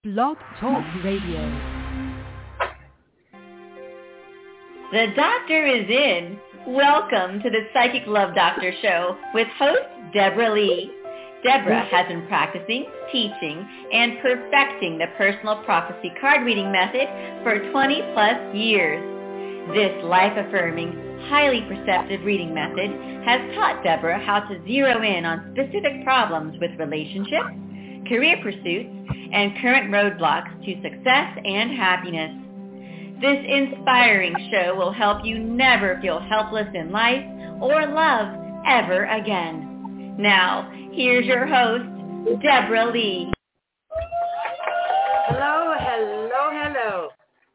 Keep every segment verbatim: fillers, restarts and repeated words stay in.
Blog Talk Radio. The doctor is in. Welcome to the Psychic Love Doctor Show with host Deborah Lee. Deborah has been practicing, teaching, and perfecting the personal prophecy card reading method for twenty plus years. This life-affirming, highly perceptive reading method has taught Deborah how to zero in on specific problems with relationships, career pursuits, and current roadblocks to success and happiness. This inspiring show will help you never feel helpless in life or love ever again. Now, here's your host, Deborah Lee. Hello, hello, hello.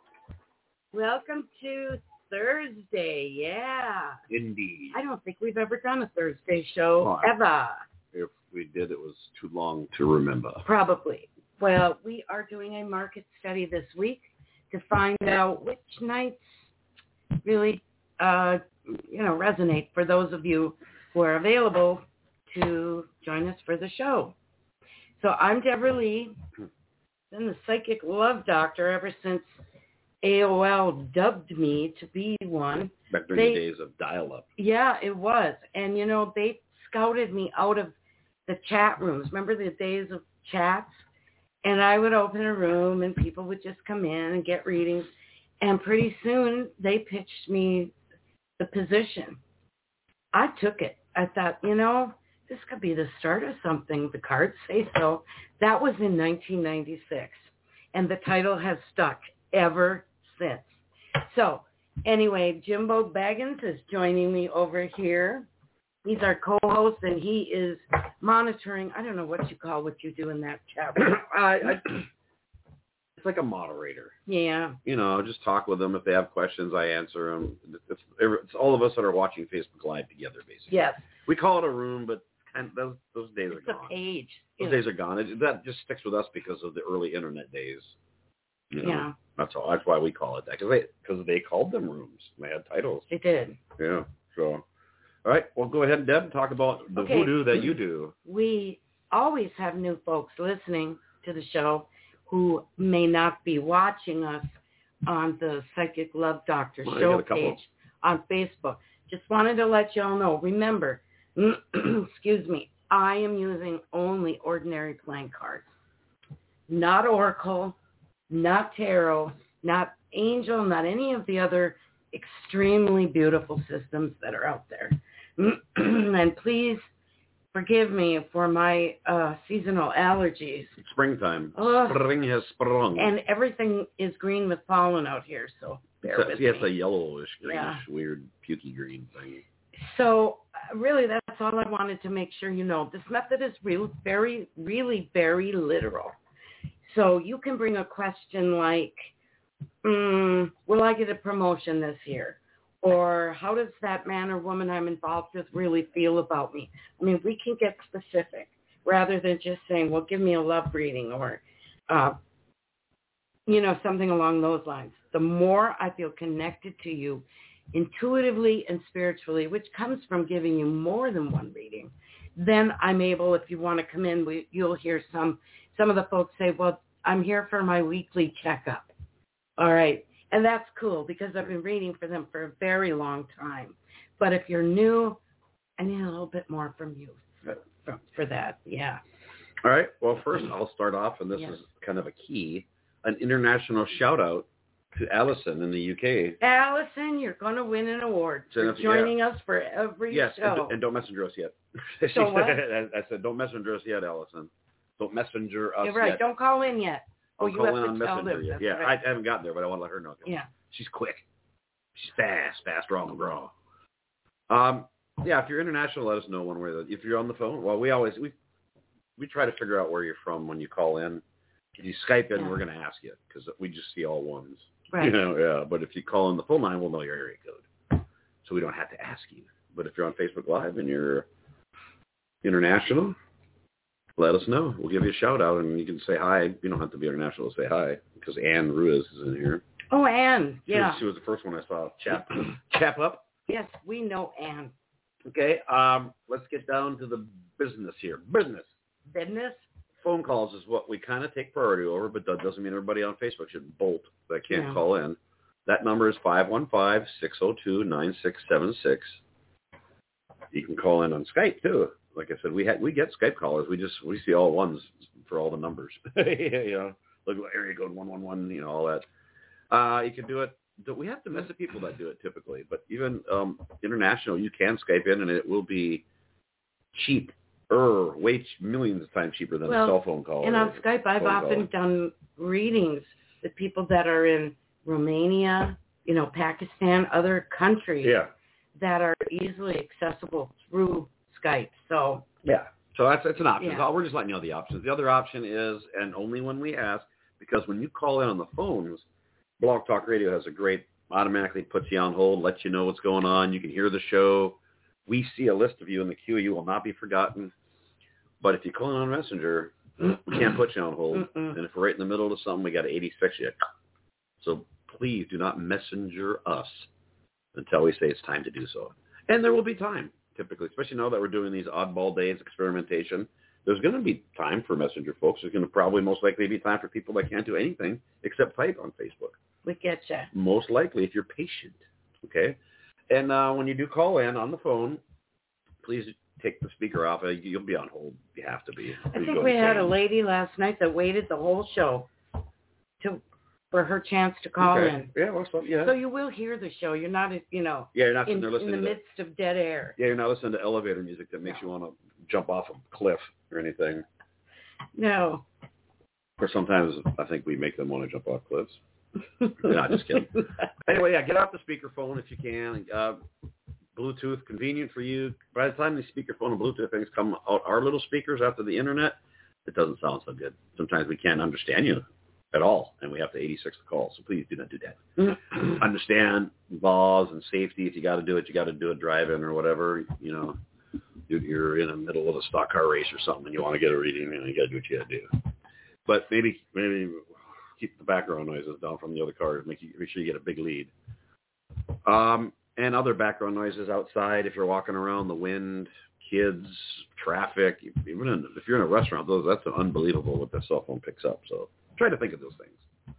Welcome to Thursday, yeah. Indeed. I don't think we've ever done a Thursday show, Oh, ever. If we did, it was too long to remember. Probably. Well, we are doing a market study this week to find out which nights really, uh, you know, resonate for those of you who are available to join us for the show. So I'm Deborah Lee, been the Psychic Love Doctor ever since A O L dubbed me to be one. Back during they, the days of dial-up. Yeah, it was. And, you know, they scouted me out of the chat rooms. Remember the days of chats? And I would open a room and people would just come in and get readings. And pretty soon they pitched me the position. I took it. I thought, you know, this could be the start of something. The cards say so. That was in nineteen ninety-six. And the title has stuck ever since. So anyway, Jimbo Baggins is joining me over here. He's our co-host, and he is monitoring. I don't know what you call what you do in that chat room. uh, I, it's like a moderator. Yeah. You know, just talk with them. If they have questions, I answer them. It's, it's all of us that are watching Facebook Live together, basically. Yes. We call it a room, but kind of, those, those days it's are gone. It's a page. Those yeah. days are gone. It, that just sticks with us because of the early Internet days. You know, yeah. That's all. That's why we call it that, because they, because they called them rooms. They had titles. They did. Yeah, so... All right, well, go ahead, Deb, and talk about the okay. voodoo that you do. We always have new folks listening to the show who may not be watching us on the Psychic Love Doctor well, show page on Facebook. Just wanted to let y'all know. Remember, excuse me, I am using only ordinary playing cards. Not Oracle, not Tarot, not Angel, not any of the other extremely beautiful systems that are out there. And please forgive me for my uh, seasonal allergies. It's springtime. Uh, Spring has sprung. And everything is green with pollen out here, so bear it's a, with yeah, me. it's a yellowish, greenish, yeah. weird, pukey green thing. So uh, really, that's all I wanted to make sure you know. This method is real, very, really very literal. So you can bring a question like, mm, will I get a promotion this year? Or how does that man or woman I'm involved with really feel about me? I mean, we can get specific rather than just saying, well, give me a love reading or, uh, you know, something along those lines. The more I feel connected to you intuitively and spiritually, which comes from giving you more than one reading, then I'm able, if you want to come in, we, you'll hear some, some of the folks say, well, I'm here for my weekly checkup. All right. And that's cool because I've been reading for them for a very long time. But if you're new, I need a little bit more from you for, for, for that. Yeah. All right. Well, first I'll start off, and this yes. is kind of a key, an international shout-out to Allison in the U K. Allison, you're going to win an award for Jennifer, joining yeah. us for every yes, show. Yes, and, and don't messenger us yet. So what? I, I said, don't messenger us yet, Allison. Don't messenger us You're right. yet. Don't call in yet. Oh, Don't you call have in to on tell messenger them. yet. That's Yeah, right. I haven't gotten there, but I want to let her know. Yeah. She's quick. She's fast, fast, draw, draw. Um, yeah, if you're international, let us know one way. If you're on the phone, well, we always we we try to figure out where you're from when you call in. If you Skype in, yeah. we're going to ask you because we just see all ones. Right. You know, yeah. But if you call in the phone line, we'll know your area code, so we don't have to ask you. But if you're on Facebook Live and you're international, let us know. We'll give you a shout out, and you can say hi. You don't have to be international to say hi because Anne Ruiz is in here. Oh, Anne. She Yeah. Was, she was the first one I saw. Chap, chap up. Yes, we know Anne. Okay. Um, let's get down to the business here. Business. Business. phone calls is what we kind of take priority over, but that doesn't mean everybody on Facebook should bolt that can't yeah. call in. That number is five one five, six zero two, nine six seven six. You can call in on Skype, too. Like I said, we had, we get Skype callers. We just, we see all ones for all the numbers. you know, look at area code one one one, you know, all that. Uh, you can do it. We have domestic people that do it typically, but even um, international, you can Skype in and it will be cheap. Er, way millions of times cheaper than well, a cell phone call. And on Skype, I've often call. done readings with people that are in Romania, you know, Pakistan, other countries yeah. that are easily accessible through Skype. So yeah, so that's it's an option. Yeah. So we're just letting you know the options. The other option is, and only when we ask, because when you call in on the phones, Blog Talk Radio has a great automatically puts you on hold, lets you know what's going on. You can hear the show. We see a list of you in the queue. You will not be forgotten. But if you call in on Messenger, we can't put you on hold. Mm-mm. And if we're right in the middle of something, we got to eighty-six you. So please do not messenger us until we say it's time to do so. And there will be time, typically, especially now that we're doing these oddball days, experimentation. There's going to be time for Messenger folks. There's going to probably most likely be time for people that can't do anything except type on Facebook. We get you. Most likely, if you're patient, okay? And uh, when you do call in on the phone, please take the speaker off. You'll be on hold. You have to be. I think we had a lady last night that waited the whole show to for her chance to call okay. in. Yeah, well, so, yeah. So you will hear the show. You're not, you know, yeah, you're not in, there listening in the to midst that. of dead air. Yeah, you're not listening to elevator music that makes no. you want to jump off a cliff or anything. No. Or sometimes I think we make them want to jump off cliffs. No, just kidding. Anyway, yeah, get off the speakerphone if you can. Uh, Bluetooth, convenient for you. By the time these speakerphone and Bluetooth things come out, our little speakers after the internet, it doesn't sound so good. Sometimes we can't understand you at all, and we have to eighty-six the call. So please do not do that. Understand laws and safety. If you got to do it, you got to do it driving or whatever. You know, you're in the middle of a stock car race or something, and you want to get a reading, and you got to do what you got to do. But maybe maybe keep the background noises down from the other cars. Make you make sure you get a big lead. Um. And other background noises outside, if you're walking around, the wind, kids, traffic, even in, if you're in a restaurant, those that's unbelievable what the cell phone picks up. So try to think of those things.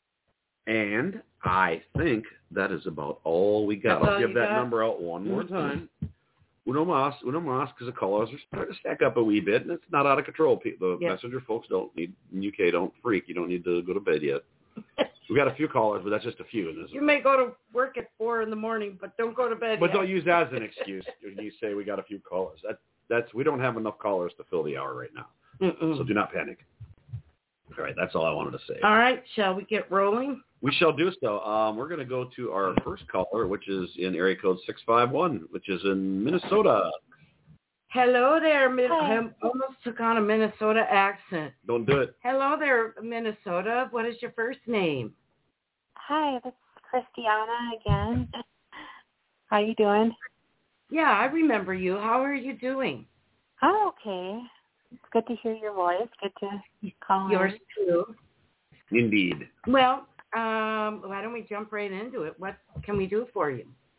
And I think that is about all we got. That's I'll give that got? number out one more time. Uno mas, uno mas, because the callers are starting to stack up a wee bit, and it's not out of control. The yep. Messenger folks don't need, in U K, don't freak. You don't need to go to bed yet. We got a few callers, but that's just a few. And you may go to work at four in the morning, but don't go to bed. But yet. Don't use that as an excuse. You say we got a few callers. That that's we don't have enough callers to fill the hour right now. Mm-mm. So do not panic. All right, that's all I wanted to say. All right, shall we get rolling? We shall do so. Um, we're going to go to our first caller, which is in area code six five one, which is in Minnesota. Hello there. I almost took on a Minnesota accent. Don't do it. Hello there, Minnesota. What is your first name? Hi, this is Christiana again. How you doing? Yeah, I remember you. How are you doing? I'm okay. It's good to hear your voice. Good to call Yours in. too. Indeed. Well, um, why don't we jump right into it? What can we do for you?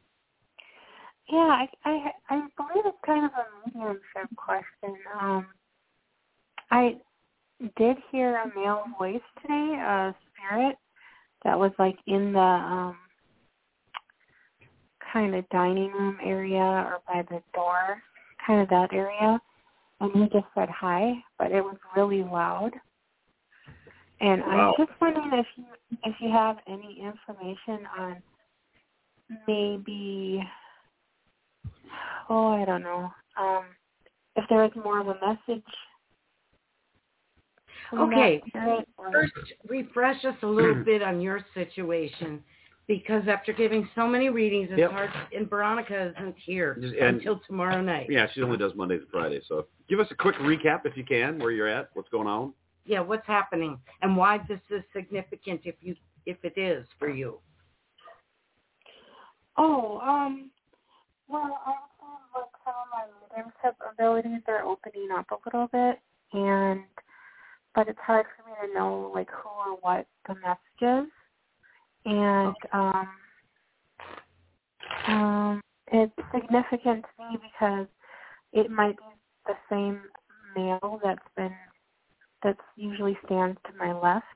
Yeah, I, I, I believe it's kind of a mediumship question. Um, I did hear a male voice today, a spirit that was like in the um, kind of dining room area or by the door, kind of that area, and he just said hi, but it was really loud. And wow. I'm just wondering if you if you have any information on maybe. Oh, I don't know. Um, if there is more of a message. Okay. First, refresh us a little bit on your situation, because after giving so many readings, it's yep. hard. And Veronica isn't here and, until tomorrow night. Yeah, she only does Monday to Friday. So give us a quick recap, if you can, where you're at, what's going on. Yeah, what's happening, and why this is significant, if you if it is for you. Oh, um, well, I would say like some of my mediumship abilities are opening up a little bit, and but it's hard for me to know like who or what the message is, and um, um, it's significant to me because it might be the same male that's been that usually stands to my left.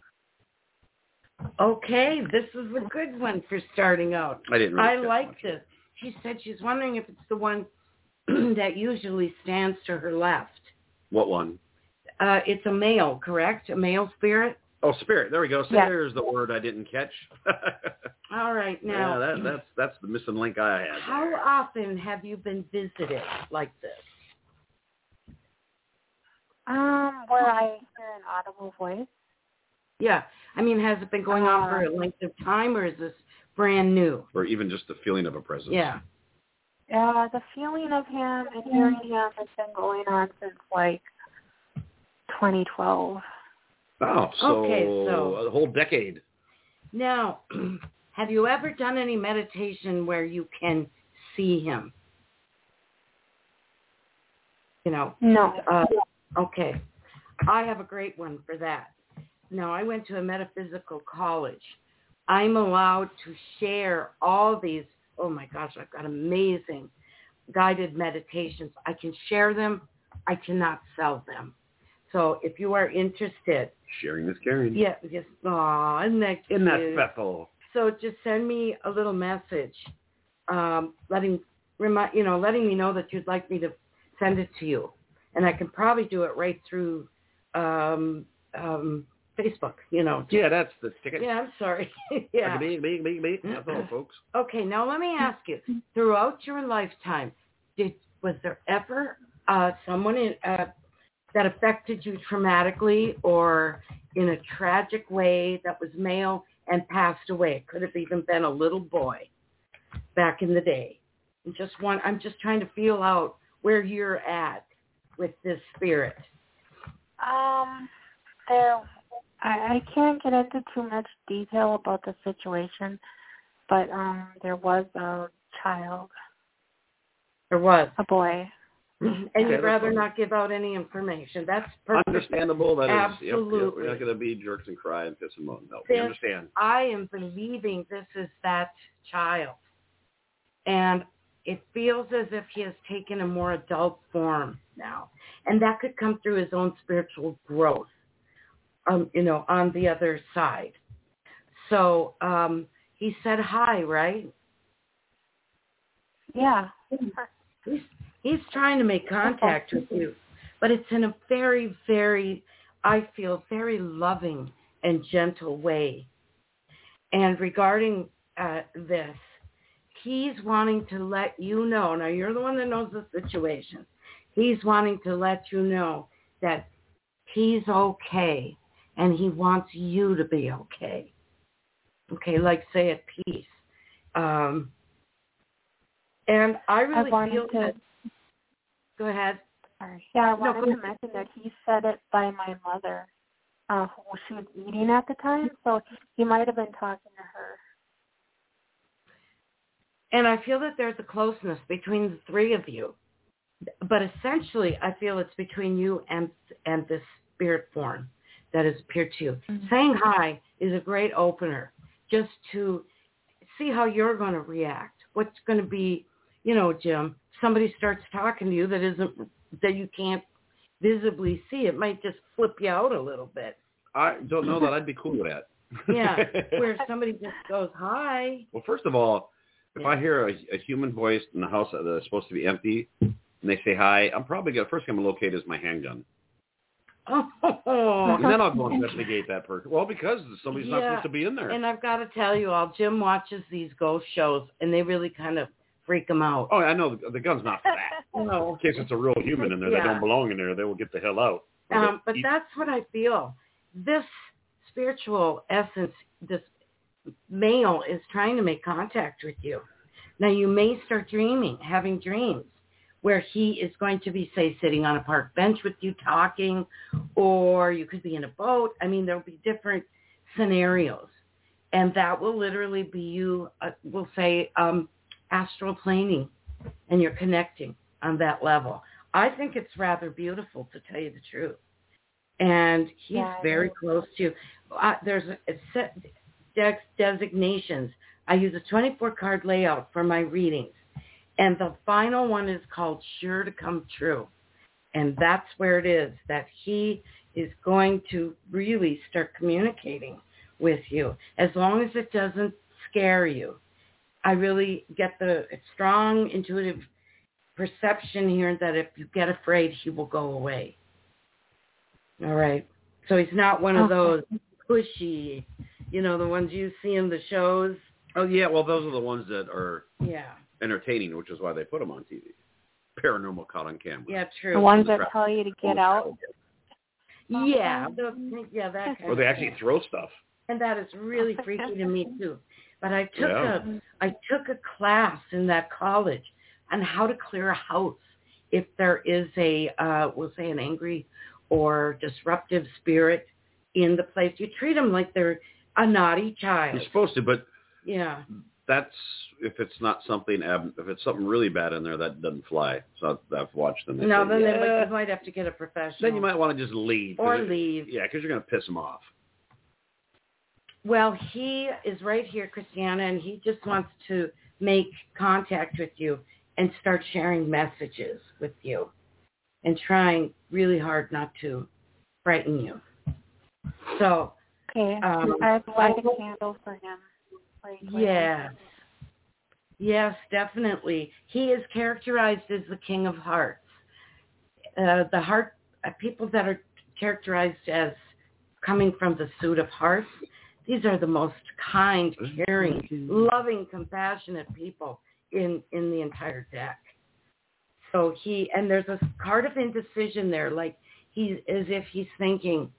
Okay, this is a good one for starting out. I didn't really I catch like much. this. She said she's wondering if it's the one that usually stands to her left. What one? Uh, it's a male, correct? A male spirit? Oh, spirit. There we go. So Yeah. There's the word I didn't catch. All right, now. yeah, that, that's that's the missing link I had. How there. often have you been visited like this? Um, where I hear an audible voice. Yeah. I mean, has it been going on for a length of time, or is this brand new? Or even just the feeling of a presence. Yeah. Uh, the feeling of him and hearing him has been going on since like twenty twelve. Oh, so, Okay, so- a whole decade. Now, have you ever done any meditation where you can see him? You know? No. Uh, okay. I have a great one for that. Now, I went to a metaphysical college. I'm allowed to share all these, oh my gosh, I've got amazing guided meditations. I can share them. I cannot sell them. So if you are interested, Sharing is caring. yeah, just, aw, isn't that cute? Isn't that special? So just send me a little message, um, letting remind you know, letting me know that you'd like me to send it to you, and I can probably do it right through um, um, Facebook. You know. Yeah, that's the ticket. Yeah, I'm sorry. yeah. Beep, beep, beep, beep. That's all, folks. Okay, now let me ask you: throughout your lifetime, did was there ever uh, someone in, uh, that affected you traumatically or in a tragic way that was male and passed away? It could have even been a little boy back in the day. And just one, I'm just trying to feel out where you're at with this spirit. Um, there, I, I can't get into too much detail about the situation, but um, there was a child, There was. a boy. And Okay, you'd that's rather fine. not give out any information. That's perfect. Understandable. That is. Yep, yep. Absolutely. We're not going to be jerks and cry and piss and moan. No, This- we understand. I am believing this is that child. And it feels as if he has taken a more adult form now. And that could come through his own spiritual growth, um, you know, on the other side. So um, he said hi, right? Yeah. He's, he's trying to make contact with you. But it's in a very, very, I feel, very loving and gentle way. And regarding uh, this, he's wanting to let you know, now you're the one that knows the situation. He's wanting to let you know that he's okay and he wants you to be okay. Okay, like say at peace. Um, and I really I wanted feel to, that, go ahead. sorry. Yeah, I No, wanted go to ahead. mention that he said it by my mother, uh, who she was eating at the time, so he might have been talking to her. And I feel that there's a closeness between the three of you. But essentially, I feel it's between you and and this spirit form that has appeared to you. Mm-hmm. Saying hi is a great opener just to see how you're going to react. What's going to be, you know, Jim, somebody starts talking to you that isn't, that you can't visibly see. It might just flip you out a little bit. I don't know that I'd be cool with that. Yeah, where somebody just goes, hi. Well, first of all, if Yeah. I hear a, a human voice in the house that is supposed to be empty, and they say hi, I'm probably going to, first thing I'm going to locate is my handgun. Oh, And then I'll go investigate that person. Well, because somebody's not Yeah, supposed to be in there. and I've got to tell you all, Jim watches these ghost shows, and they really kind of freak him out. Oh, I know the, the gun's not for that. No. In case it's a real human in there Yeah. that don't belong in there, they will get the hell out. Um, but that's what I feel. This spiritual essence, this male is trying to make contact with you. Now, you may start dreaming, having dreams, where he is going to be, say, sitting on a park bench with you talking, or you could be in a boat. I mean, there'll be different scenarios. And that will literally be you, uh, we'll say, um, astral planing, and you're connecting on that level. I think it's rather beautiful, to tell you the truth. And he's Yeah, I very do. close to you. Uh, there's a, a set de- designations. I use a twenty-four card layout for my readings. And the final one is called Sure to Come True. And that's where it is, that he is going to really start communicating with you, as long as it doesn't scare you. I really get the strong intuitive perception here that if you get afraid, he will go away. All right. So he's not one of those pushy, you know, the ones you see in the shows. Oh, yeah. Well, those are the ones that are yeah. entertaining, which is why they put them on T V. Paranormal caught on camera. Yeah, true. The ones that tell you to get out. Yeah. Those, yeah, that kind Or they actually throw stuff. And that is really freaky to me, too. But I took Yeah. a I took a class in that college on how to clear a house if there is a, uh, we'll say an angry or disruptive spirit in the place. You treat them like they're a naughty child. You're supposed to, but yeah, that's if it's not something, ab- if it's something really bad in there, that doesn't fly. So I've watched them. No, say, then yeah. they might, you might have to get a professional. Then you might want to just leave. Or it, leave. Yeah, because you're going to piss them off. Well, he is right here, Christiana, and he just wants to make contact with you and start sharing messages with you and trying really hard not to frighten you. So, okay, um, I'd light a candle for him. Right, yes. Yes, definitely. He is characterized as the King of Hearts. Uh, the heart, uh, people that are characterized as coming from the suit of hearts, these are the most kind, caring, loving, compassionate people in, in the entire deck. So he, and there's a card of indecision there, like he's, as if he's thinking,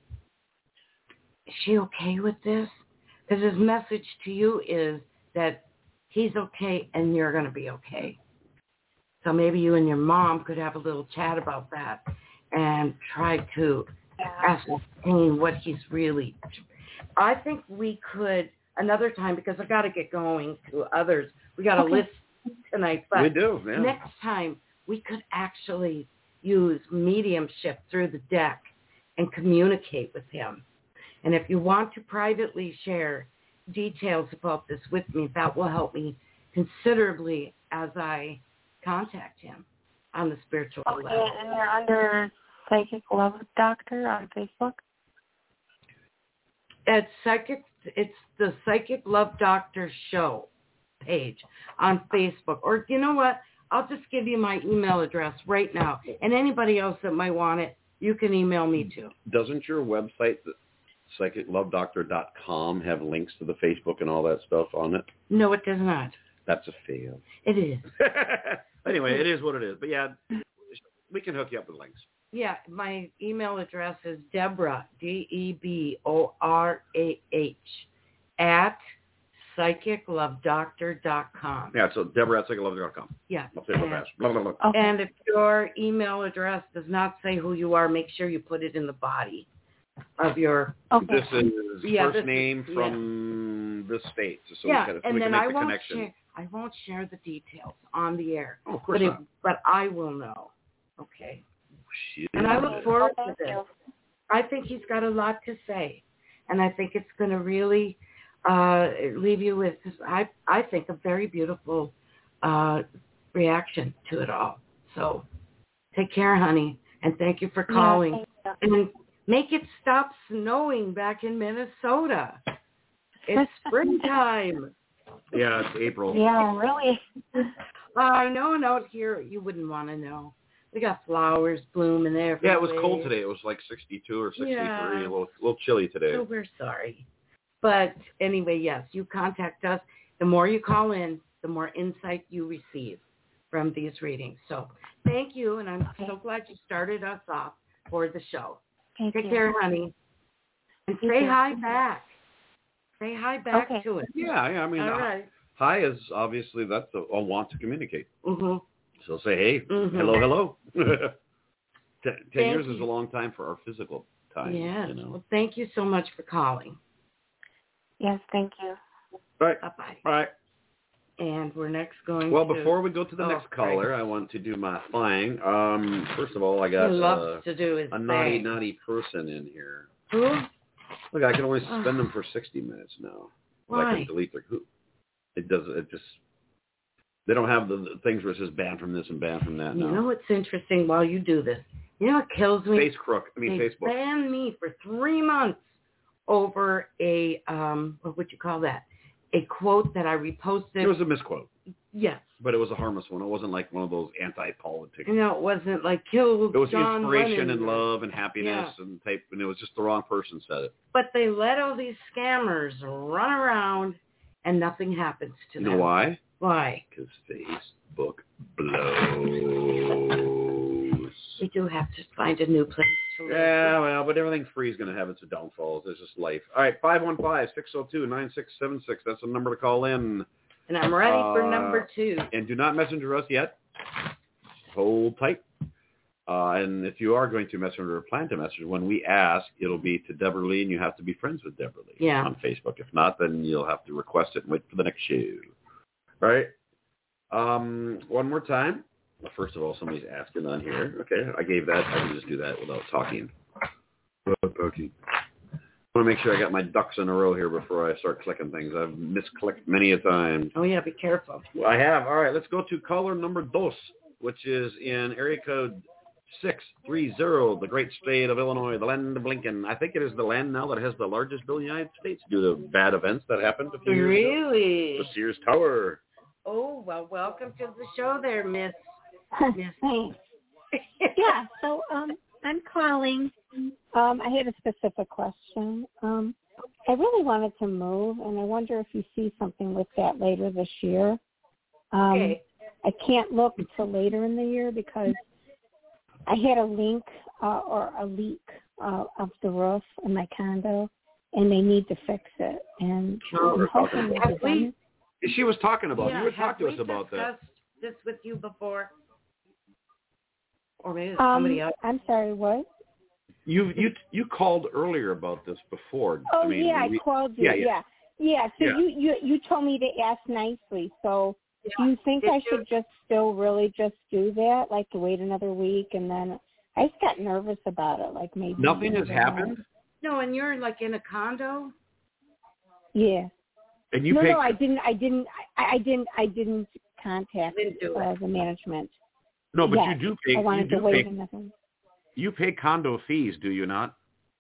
is she okay with this? Because his message to you is that he's okay and you're going to be okay. So maybe you and your mom could have a little chat about that and try to ascertain what he's really. I think we could another time, because I got to get going to others. We got a Okay. list tonight, but we do. Yeah. next time we could actually use mediumship through the deck and communicate with him. And if you want to privately share details about this with me, that will help me considerably as I contact him on the spiritual Okay, level. and you're under Psychic Love Doctor on Facebook? It's psychic. It's the Psychic Love Doctor Show page on Facebook. Or you know what? I'll just give you my email address right now. And anybody else that might want it, you can email me too. Doesn't your website, psychic love doctor dot com, have links to the Facebook and all that stuff on it? No, it does not. That's a fail. It is. Anyway, it is what it is. But yeah, we can hook you up with links. Yeah, my email address is Deborah, D E B O R A H, at psychic love doctor dot com. Yeah, so Deborah at psychic love doctor dot com. Yeah. I'll say it real And, fast. Blah, blah, blah. Okay. and if your email address does not say who you are, make sure you put it in the body of your... Okay. This is Yeah, first this is- name yeah. from the state. So yeah, we can, so and we then can make I the won't connection. share. I won't share the details on the air. Oh, of course but, it, not. but I will know. Okay. Shit. And I look forward Oh, to thank this. you. I think he's got a lot to say, and I think it's going to really uh, leave you with, I I think, a very beautiful uh, reaction to it all. So take care, honey, and thank you for calling. Yeah, thank you. And make it stop snowing back in Minnesota. It's springtime. Yeah, it's April. Yeah, really. I know, and out here you wouldn't want to know. We got flowers blooming there. Yeah, it was cold today. It was like sixty-two or sixty-three. Yeah. A little, a little chilly today. So we're sorry. But anyway, yes, you contact us. The more you call in, the more insight you receive from these readings. So thank you, and I'm Okay. so glad you started us off for the show. Thank Take you. care, honey. And You say too. hi back. Say hi back Okay. to it. Yeah, yeah. I mean, All uh, right. hi is obviously that's a, a want to communicate. Mm-hmm. So say, hey, Mhm. hello, hello. ten, ten Thank years is you. a long time for our physical time. Yes. You know. Well, thank you so much for calling. Yes, thank you. All right. Bye-bye. All right. And we're next going Well, to... before we go to the Oh, next caller, great. I want to do my thing. Um, first of all, I got he loves uh, to do his a naughty, thing. naughty person in here. Who? Look, I can only suspend them for sixty minutes now. Well, I Why? can delete their who. It does. It just. They don't have the, the things where it says banned from this and banned from that. You No. know what's interesting while you do this? You know what kills me? Face crook. I mean, they Facebook. banned me for three months over a, um, what would you call that? A quote that I reposted. It was a misquote. Yes. But it was a harmless one. It wasn't like one of those anti-politics. You know, it wasn't like kill It was John inspiration Lennon. and love and happiness Yeah. and type, and it was just the wrong person said it. But they let all these scammers run around and nothing happens to You them. know why? Why? Because Facebook blows. We do have to find a new place to live. Yeah, well, but everything free is going to have its downfalls. There's just life. All right, five one five, six oh two, nine six seven six. That's the number to call in. And I'm ready for Uh, number two. And do not messenger us yet. Hold tight. Uh, and if you are going to messenger or plan to messenger, when we ask, it'll be to Deborah Lee, and you have to be friends with Deborah Lee Yeah. on Facebook. If not, then you'll have to request it and wait for the next show. All right. Um, one more time. Well, first of all, somebody's asking on here. Okay, I gave that. I can just do that without talking. Without talking. I want to make sure I got my ducks in a row here before I start clicking things. I've misclicked many a time. Oh, yeah, be careful. Well, I have. All right, let's go to caller number dos, which is in area code six three zero, the great state of Illinois, the land of Lincoln. I think it is the land now that has the largest bill in the United States due to bad events that happened a few years ago. Really? The Sears Tower. Oh, well, welcome to the show there, Miss. Miss. Thanks. Yeah, so um, I'm calling. Um, I had a specific question. Um, I really wanted to move, and I wonder if you see something with that later this year. Um, Okay. I can't look until later in the year because I had a leak uh, or a leak uh, of the roof in my condo, and they need to fix it. And Sure, I'm we're talking hoping about that it. She was talking about. Yeah, you would have talk to us we about that. discussed this with you before? Or maybe it's um, somebody else. I'm sorry, what? You you you called earlier about this before. Oh I mean, yeah, we, I called you. yeah, Yeah, yeah. yeah. So Yeah. you, you you told me to ask nicely. So do you think Did I you? should just still really just do that, like to wait another week and then? I just got nervous about it, like maybe Nothing has I don't know. happened, No, and you're like in a condo? Yeah. and you no, pay. no, I didn't. I didn't. I, I didn't. I didn't contact Didn't do uh, it. the management. no, but Yes, you do pay. I You wanted do to wait pay. another. You pay condo fees, do you not?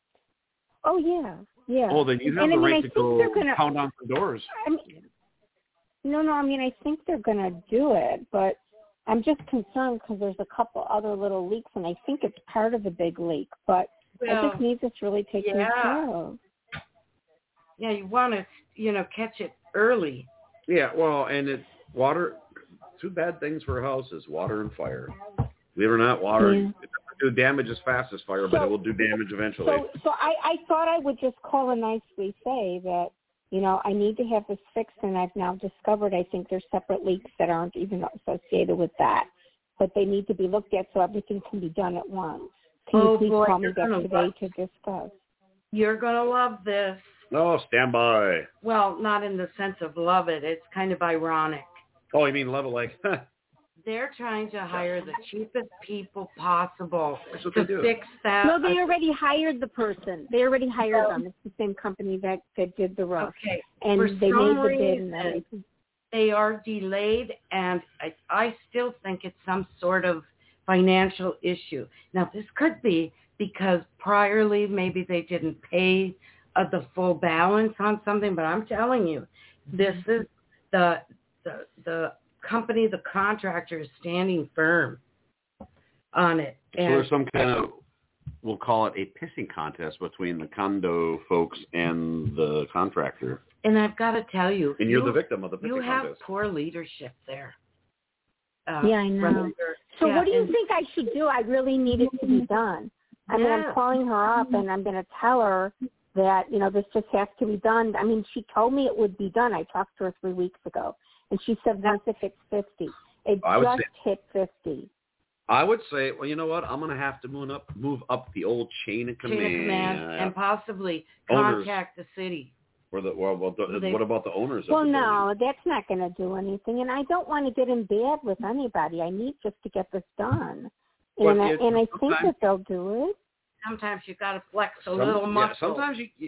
Oh yeah, yeah. Oh, then you have and the I mean, right I to think go they're gonna. pound on some doors. I mean, no, no. I mean, I think they're gonna do it, but I'm just concerned because there's a couple other little leaks, and I think it's part of the big leak. But I Well, just need this really taken yeah. care of. yeah, you want to, you know, catch it early. Yeah, well, and it water. Two bad things for a house is water and fire. Believe it or not, water Yeah. it doesn't do damage as fast as fire, but So- it will do damage eventually. So, so I, I thought I would just call and nicely say that, you know, I need to have this fixed, and I've now discovered I think there's separate leaks that aren't even associated with that, but they need to be looked at so everything can be done at once. Can Oh, you please boy, call me you're back gonna today love- to discuss? You're going to love this. Oh, stand by. Well, not in the sense of love it. It's kind of ironic. Oh, you mean level like? They're trying to hire the cheapest people possible That's what to they do. fix that. No, they already hired the person. They already hired them. It's the same company that, that did the roof. Okay. And For they some made the bid reason, and everything. they are delayed, and I, I still think it's some sort of financial issue. Now, this could be because priorly maybe they didn't pay uh, the full balance on something, but I'm telling you, this is the the the company, the contractor is standing firm on it. So And there's some kind of, we'll call it a pissing contest between the condo folks and the contractor. and I've got to tell you, And you're you, the victim of the you pissing have contest. poor leadership there. Uh, Yeah, I know. running your- So yeah, what do you and- think I should do? I really need it to be done. I mean, Yeah. I'm calling her up, and I'm going to tell her that, you know, this just has to be done. I mean, she told me it would be done. I talked to her three weeks ago, and she said once it hits fifty. It I would just say- hit fifty. I would say, well, you know what? I'm going to have to move up, move up the old chain of command. chain of command and possibly Owners. contact the city. Or the, well, well, the, They- what about the owners? Well, of the no, that's not going to do anything, and I don't want to get in bad with anybody. I need just to get this done, But and I, it- and I think sometimes- that they'll do it. Sometimes you got to flex a Some- little yeah, muscle. sometimes you, you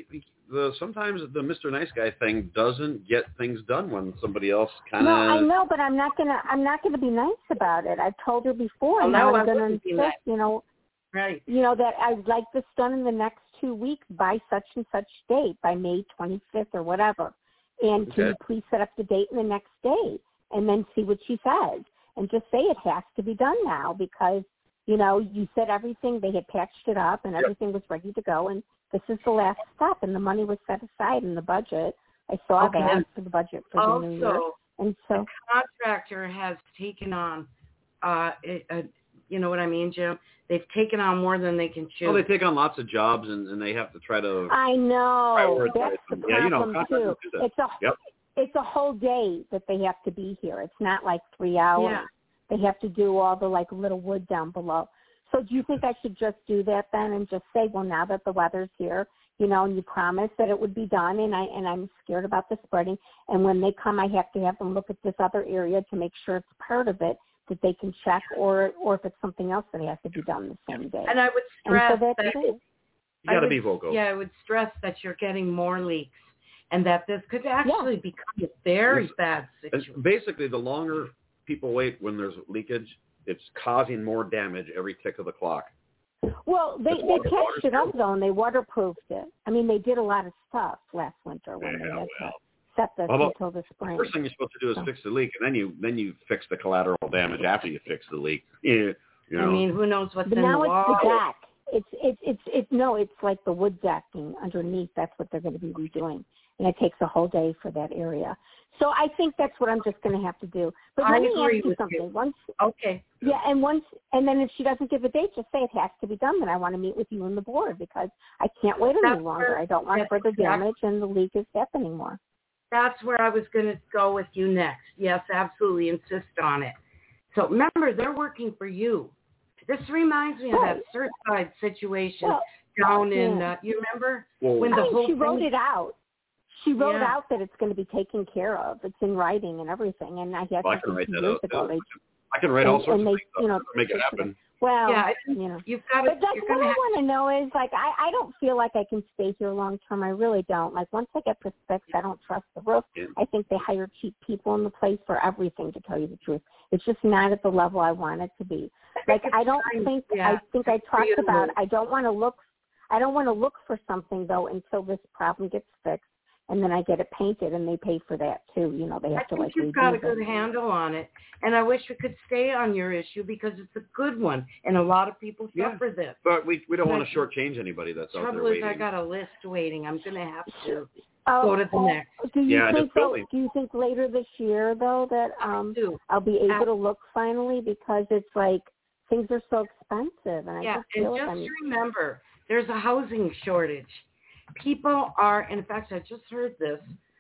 the sometimes the Mister Nice Guy thing doesn't get things done when somebody else kind of. No, I know, but I'm not gonna. I'm not gonna be nice about it. I've told her before. Oh, and no, I'm I gonna wouldn't be insist. nice. You know, Right. you know that I'd like this done in the next two weeks by such and such date, by May twenty-fifth or whatever. And can Okay. you please set up the date in the next day, and then see what she says, and just say it has to be done now because you know you said everything. They had patched it up, and Yep. everything was ready to go, and this is the last step, and the money was set aside in the budget. I saw Okay. that for the budget for the new year. Also, And so, the contractor has taken on, uh, a, a, you know what I mean, Jim? They've taken on more than they can chew. Well, they take on lots of jobs, and, and they have to try to. I know prioritize that's the them. Yeah, you know, problem too. contractors do that. It's a Yep. it's a whole day that they have to be here. It's not like three hours. Yeah. They have to do all the like little wood down below. So do you think I should just do that then and just say, well, now that the weather's here, you know, and you promised that it would be done, and I and I'm scared about the spreading, and when they come, I have to have them look at this other area to make sure it's part of it that they can check, or or if it's something else that has to be done the same day. And I would And stress so that's that it. You got I to would- be vocal. Yeah, I would stress that you're getting more leaks, and that this could actually become a very Yes. bad And situation. basically, the longer people wait when there's leakage, it's causing more damage every tick of the clock. Well, they It's they water- patched water's it up though, and they waterproofed it. I mean, they did a lot of stuff last winter when they Yeah, had well. to set this How about- until the spring. First thing you're supposed to do is So. fix the leak, and then you then you fix the collateral damage after you fix the leak. Yeah, you know. I mean, who knows what's But in now the it's wall? the deck. It's it's it's it's no, it's like the wood decking underneath. That's what they're going to be redoing, and it takes a whole day for that area. So I think that's what I'm just going to have to do. But I let me agree ask you with something. you. Once, Okay. yeah, and once, and then if she doesn't give a date, just say it has to be done. Then I want to meet with you and the board because I can't wait any That's longer. where- I don't want that's further exactly- damage, and the leak is happening more. That's where I was going to go with you next. Yes, absolutely. Insist on it. So remember, they're working for you. This reminds me of Right. that Surfside situation Well, down in, yeah. uh, you remember? Well, when I the mean, whole she wrote thing- it out. She wrote Yeah. out that it's going to be taken care of. It's in writing and everything. And I had well, I to can write two that years out. ago. too. They, I can write all and- sorts and of they, things up you know, to make it happen. Well, Yeah, I- you know. You've got to, But that's you're what going to I have want to know is, like, I, I don't feel like I can stay here long term. I really don't. Like, once I get this fixed, I don't trust the roof. Yeah. I think they hire cheap people in the place for everything, to tell you the truth. It's just not at the level I want it to be. Like, it's I don't time, think, yeah, I think I for you talked to about, move. I don't want to look, I don't want to look for something, though, until this problem gets fixed. And then I get it painted, and they pay for that, too. You know, they I have to, think like, you've got a redo good it. handle on it, and I wish we could stay on your issue because it's a good one, and a lot of people Yeah. suffer this. But we we don't want Like- to shortchange anybody that's out there Trouble is, waiting. I got a list waiting. I'm going to have to Oh, go to the oh, next. Do you Yeah, think just though, building. do you think later this year though that um do. I'll be able Ab- to look finally, because it's like things are so expensive, and I Yeah, just feel and like just I'm remember, there's a housing shortage. People are, in fact, I just heard this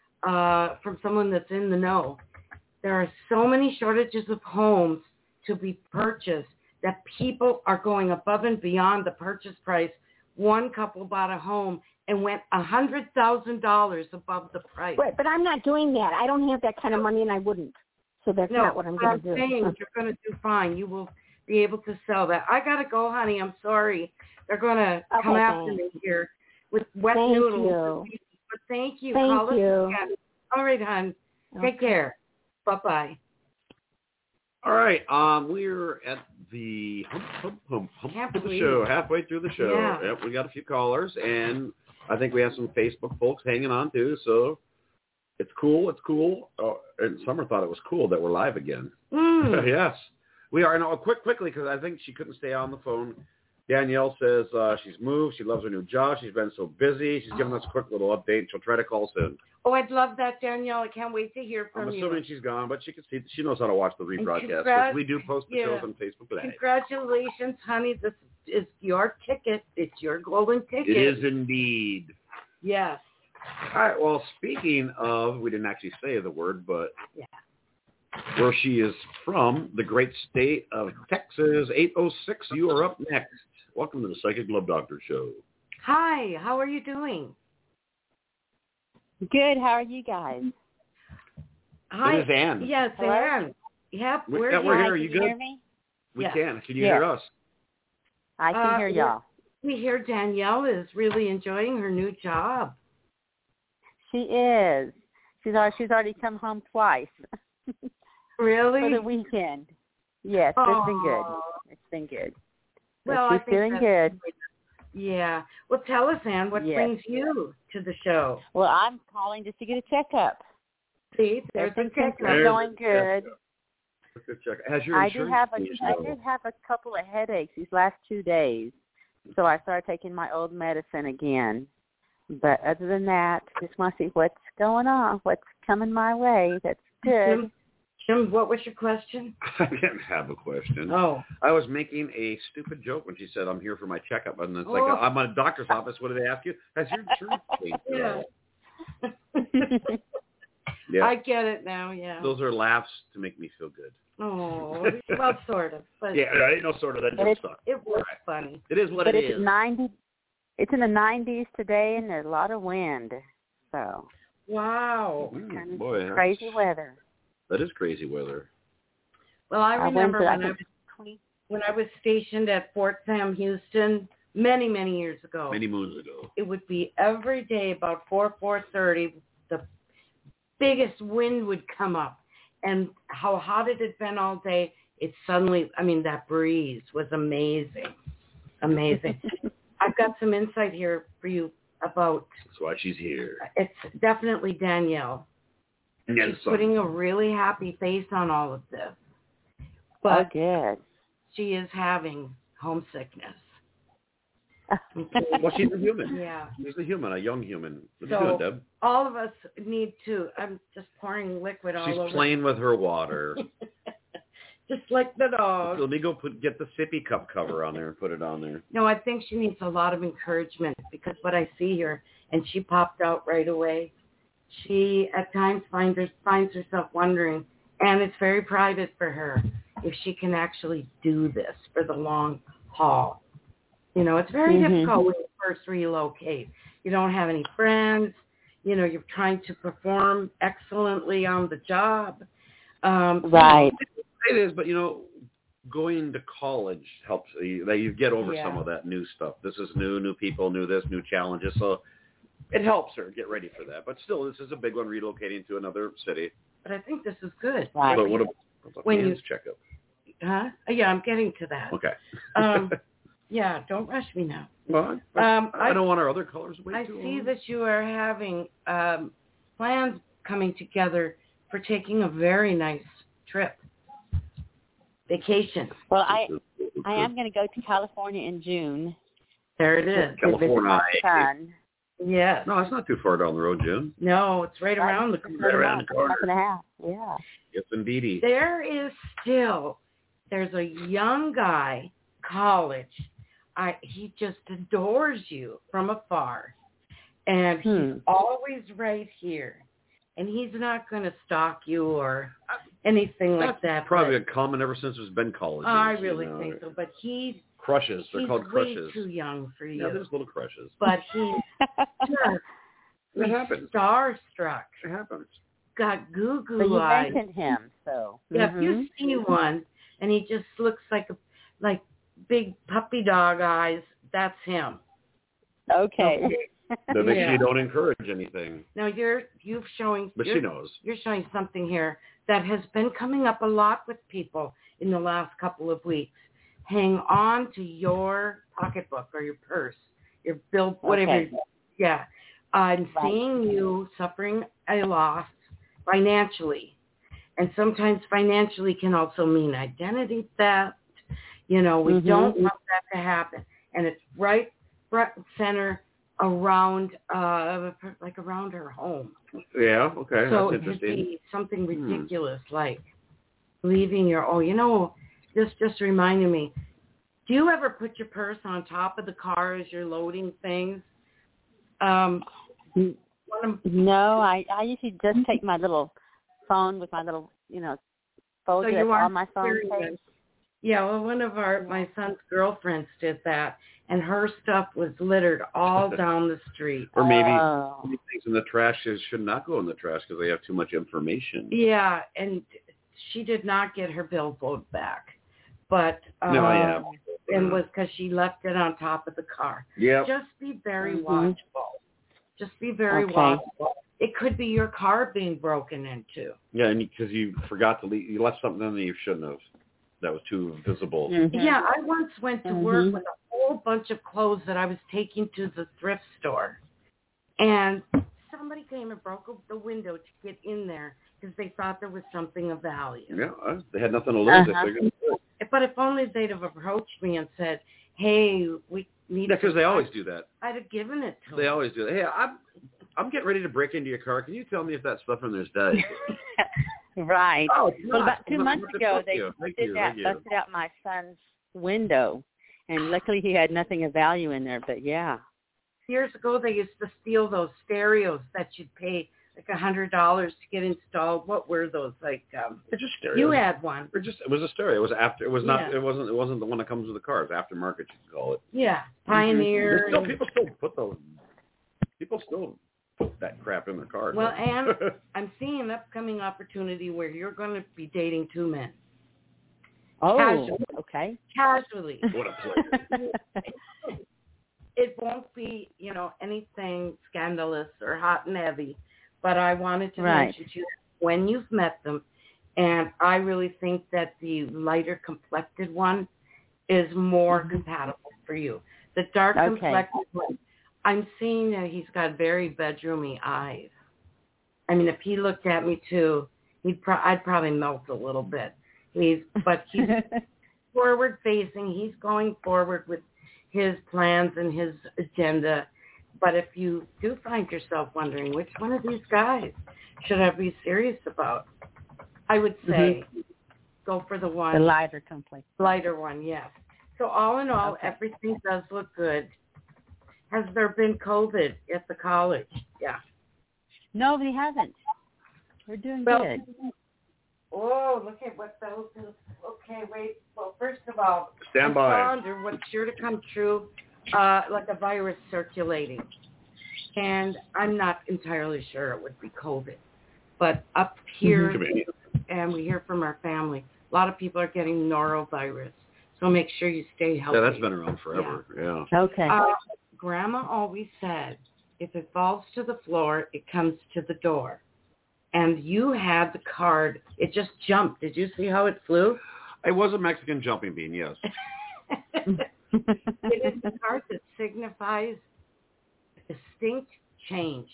uh, from someone that's in the know. There are so many shortages of homes to be purchased that people are going above and beyond the purchase price. One couple bought a home and went a hundred thousand dollars above the price. right, but I'm not doing that. I don't have that kind of money, and I wouldn't. So that's No, not what I'm but going to do. saying you're going to do fine. You will be able to sell that. I got to go, honey. I'm sorry. They're going to Okay, come after thanks. me here with wet Thank noodles. you. But thank you. Thank Call us you. again. All right, hon. Take Okay. care. Bye-bye. All right, um, we're at the hump, hump, hump, hump Can't of the believe show, it. halfway through the show. Yeah. Yep, we got a few callers, and I think we have some Facebook folks hanging on too. So it's cool. It's cool. Oh, and Summer thought it was cool that we're live again. Mm. Yes, we are. No, quick, quickly, because I think she couldn't stay on the phone. Danielle says uh, she's moved. She loves her new job. She's been so busy. She's giving us a quick little update. She'll try to call soon. Oh, I'd love that, Danielle. I can't wait to hear from I'm you. assuming she's gone, but she can see. She knows how to watch the rebroadcast. 'Cause congrat- we do post the yeah. shows on Facebook Live. Congratulations, honey. This is your ticket. It's your golden ticket. It is indeed. Yes. All right. Well, speaking of, we didn't actually say the word, but Yeah. where she is from, the great state of Texas, eight oh six. You are up next. Welcome to the Psychic Love Doctor Show. Hi. How are you doing? Good. How are you guys? Hi. It is Ann. Yes, Hello? Ann. Yep. We- We're yeah, we're here. here. Are you Can you good? hear me? We Yes. can. Can you Yes. hear us? I can Uh, hear we're- y'all. We hear Danielle is really enjoying her new job. She is. She's already, she's already come home twice. Really? For the weekend. Yes, Aww. It's been good. It's been good. Well, she's I think doing that's good. Yeah. Well, tell us, Ann, what yes. brings you to the show? Well, I'm calling just to get a checkup. See, there's a Everything seems to checkup. be going good. Good check. Has your I did insurance have a changed, I though? did have a couple of headaches these last two days, so I started taking my old medicine again. But other than that, just want to see what's going on, what's coming my way. That's good. Jim, Jim, what was your question? I didn't have a question. Oh. I was making a stupid joke when she said, I'm here for my checkup. And it's like, Oh. I'm at a doctor's office. What did they ask you? Has your insurance changed at Yeah. all? Yeah. I get it now, yeah. Those are laughs to make me feel good. Oh, well, sort of. But yeah, I know sort of. That But joke it's- sucks. it was funny. It is what but it it's is. ninety. It's in the nineties today, and there's a lot of wind. So Wow. Mm, kind of boy, crazy that's- weather. That is crazy weather. Well, I I remember went to, when I was when I was stationed at Fort Sam Houston many, many years ago. Many moons ago. It would be every day about four, four thirty. The biggest wind would come up, and how hot it had been all day. It suddenly, I mean, that breeze was amazing, amazing. I've got some insight here for you about. That's why she's here. It's definitely Danielle. Yes, She's putting a really happy face on all of this, Oh, but good. she is having homesickness. Okay. Well, she's a human. Yeah. She's a human, a young human. What So- are you doing, Deb? All of us need to. I'm just pouring liquid all She's over. playing with her water. Just like the dog. Let me go put get the sippy cup cover on there and put it on there. No, I think she needs a lot of encouragement because what I see here, and she popped out right away. She at times finds her, finds herself wondering, and it's very private for her, if she can actually do this for the long haul. You know, it's very Mhm. difficult when you first relocate. You don't have any friends. You know, you're trying to perform excellently on the job. Um, Right. It is, but you know, going to college helps. You, you get over Yeah. some of that new stuff. This is new, new people, new this, new challenges. So it helps her get ready for that. But still, this is a big one, relocating to another city. But I think this is good. Right. But what about, what about When Dan's you- checkup? Huh? Yeah, I'm getting to that. Okay. Um, yeah, don't rush me now. well, I, Um, I I, don't want our other colors to wait I too see long. that you are having um, plans coming together for taking a very nice trip, vacation. Well, I I am going to go to California in June. There it is. To visit my California. son. Yes. No, it's not too far down the road, Jim. No, it's right around the Right corner. around the corner. Month and a half. Yeah. Yes, indeedy. There is still, there's a young guy, college. I he just adores you from afar. And he's Hmm. always right here. And he's not going to stalk you or anything like That's that. probably but a common ever since there's been colleges. I you really know. think so. But he's, Crushes. They're he's called way crushes. too young for you. Yeah, there's little crushes. But he's just It happens. starstruck. It happens. Got goo So you goo eyes. mentioned him, so. Yeah, if Mhm. you see one and he just looks like a like big puppy dog eyes, that's him. Okay. That makes Yeah. you don't encourage anything. Now you're you've showing But you're, she knows. you're showing something here that has been coming up a lot with people in the last couple of weeks. Hang on to your pocketbook or your purse, your bill, whatever. Okay. Yeah, I'm Right. seeing you suffering a loss financially, and sometimes financially can also mean identity theft. You know, we Mhm. don't want that to happen, and it's right front and center around, uh, like around her home. Yeah, okay. So That's it could interesting. be something Hmm. ridiculous like leaving your, oh, you know, this just reminded me. Do you ever put your purse on top of the car as you're loading things? Um, one of, No, I, I usually just take my little phone with my little, you know, folder you that's are on my phone serious. page. Yeah, well, one of our my son's girlfriends did that, and her stuff was littered all down the street. Or maybe Oh. maybe things in the trash is, should not go in the trash because they have too much information. Yeah, and she did not get her billfold back, but um, No, yeah. and was because she left it on top of the car. Yep. Just be very Mhm. watchful. Just be very Okay. watchful. It could be your car being broken into. Yeah, and because you forgot to leave, you left something in that you shouldn't have. That was too visible. Mm-hmm. Yeah, I once went to mm-hmm. work with a whole bunch of clothes that I was taking to the thrift store. And somebody came and broke the window to get in there because they thought there was something of value. Yeah, they had nothing to lose. Uh-huh. But if only they'd have approached me and said, hey, we need Yeah, because they always do that. I'd have given it to them. They always do that. Hey, I'm, I'm getting ready to break into your car. Can you tell me if that stuff in there's dead? Right. Oh, well, about two well, months ago, they busted out, busted out my son's window, and luckily he had nothing of value in there, but yeah. Years ago, they used to steal those stereos that you'd pay like a hundred dollars to get installed. What were those? Like, um, it's just stereo. You had one. It just it was a stereo. It was after. It was not. Yeah. It wasn't. It wasn't the one that comes with the car. It's aftermarket. You can call it. Yeah, Pioneer. Mm-hmm. Still, people still put those. People still put that crap in their cars. Well, and I'm seeing an upcoming opportunity where you're going to be dating two men. Oh, Casually. okay. Casually. What a player. It won't be, you know, anything scandalous or hot and heavy, but I wanted to right. mention to you when you've met them, and I really think that the lighter complected one is more mm-hmm. compatible for you. The dark okay. complected one, I'm seeing that he's got very bedroomy eyes. I mean, if he looked at me too, he'd pro- I'd probably melt a little bit. He's, but he's forward facing. He's going forward with his plans and his agenda. But if you do find yourself wondering which one of these guys should I be serious about, I would say mm-hmm. go for the one. The lighter complex. Lighter one, yes. So all in all, okay. everything does look good. Has there been COVID at the college? Yeah. No, we haven't. We're doing well, good. Oh, look at what those do. Okay, wait. Well, first of all, stand by. What's sure to come true, uh, like a virus circulating. And I'm not entirely sure it would be COVID. But up here, mm-hmm. and we hear from our family, a lot of people are getting norovirus. So make sure you stay healthy. Yeah, that's been around forever. Yeah. yeah. Okay. Uh, Grandma always said, if it falls to the floor, it comes to the door. And you had the card. It just jumped. Did you see how it flew? It was a Mexican jumping bean, yes. It is a card that signifies distinct change.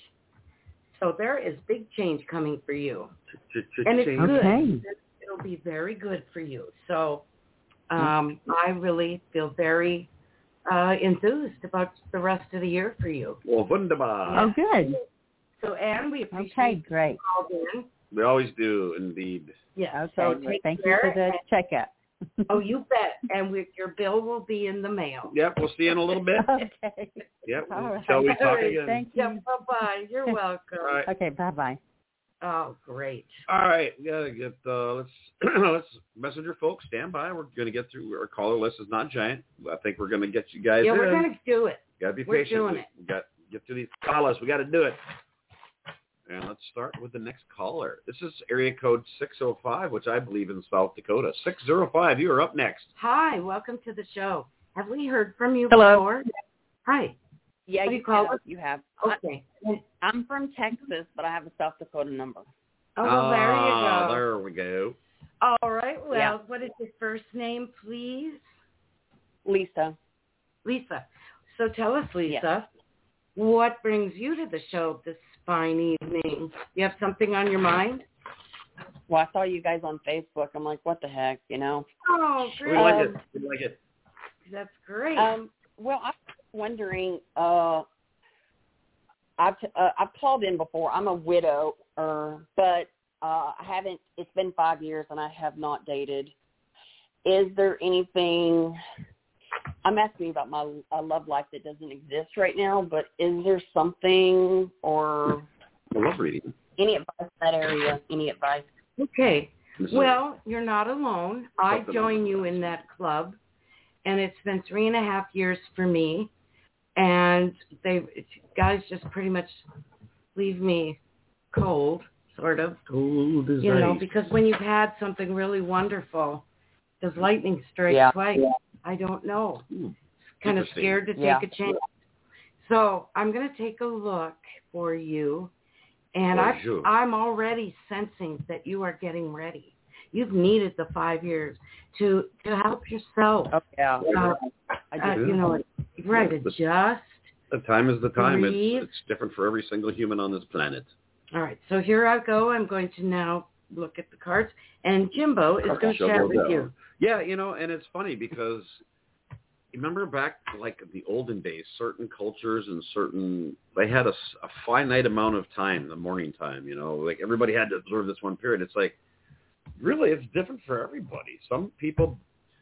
So there is big change coming for you. And it's good. Okay. It'll be very good for you. So um, I really feel very uh, enthused about the rest of the year for you. Well, wunderbar. Oh, good. So, Anne, we appreciate okay, great. you. We always do, indeed. Yeah. Okay. So Well, thank care. you for the checkup. Oh, you bet. And we, your bill will be in the mail. Yep. We'll see you in a little bit. Okay. Yep. All Shall right. we talk All right, again? Thank you. Yeah, bye-bye. You're welcome. All right. Okay, bye-bye. Oh, great. All right. We gotta get. Uh, let's let's messenger folks stand by. We're gonna get through. Our caller list is not giant. I think we're gonna get you guys. Yeah, in. we're gonna do it. Gotta be we're patient. doing we, it. we got get through these callers. We got to do it. And let's start with the next caller. This is area code six oh five, which I believe in South Dakota. six oh five, you are up next. Hi, welcome to the show. Have we heard from you Hello. before? Hi. Yeah, What do you, you call have. it? You have. Okay. I, I'm from Texas, but I have a South Dakota number. Oh, well, there you Ah, go. There we go. All right. Well, Yeah. what is your first name, please? Lisa. Lisa. So tell us, Lisa, Yeah. what brings you to the show this fine evening? You have something on your mind? Well, I saw you guys on Facebook. I'm like, what the heck, you know? Oh, We great. like Um, it. We like it. That's great. Um, well, I'm wondering, uh, I've, uh, I've called in before. I'm a widow, uh, but uh, I haven't, it's been five years and I have not dated. Is there anything, I'm asking you about my uh, love life that doesn't exist right now, but is there something or I love reading. any advice in that area? Any advice? Okay. This is- Well, you're not alone. I Something join like you that. in that club, and it's been three and a half years for me. And they guys just pretty much leave me cold, sort of. Cold as You know, ice. because when you've had something really wonderful, does lightning strike Yeah. twice? I don't know. Hmm. Kind of Interesting. scared to take Yeah. a chance. So I'm going to take a look for you. And Bonjour. I, I'm already sensing that you are getting ready. You've needed the five years to to help yourself. Oh, yeah. Uh, I uh, do. you know, right, Yeah, adjust. The time is the time. Breathe. It's, it's different for every single human on this planet. All right, so here I go. I'm going to now look at the cards, and Jimbo is going to Shove chat those with down. you. Yeah, you know, and it's funny because remember back like the olden days, certain cultures and certain, they had a, a finite amount of time, the morning time, you know, like everybody had to observe this one period. It's like, really, it's different for everybody. Some people,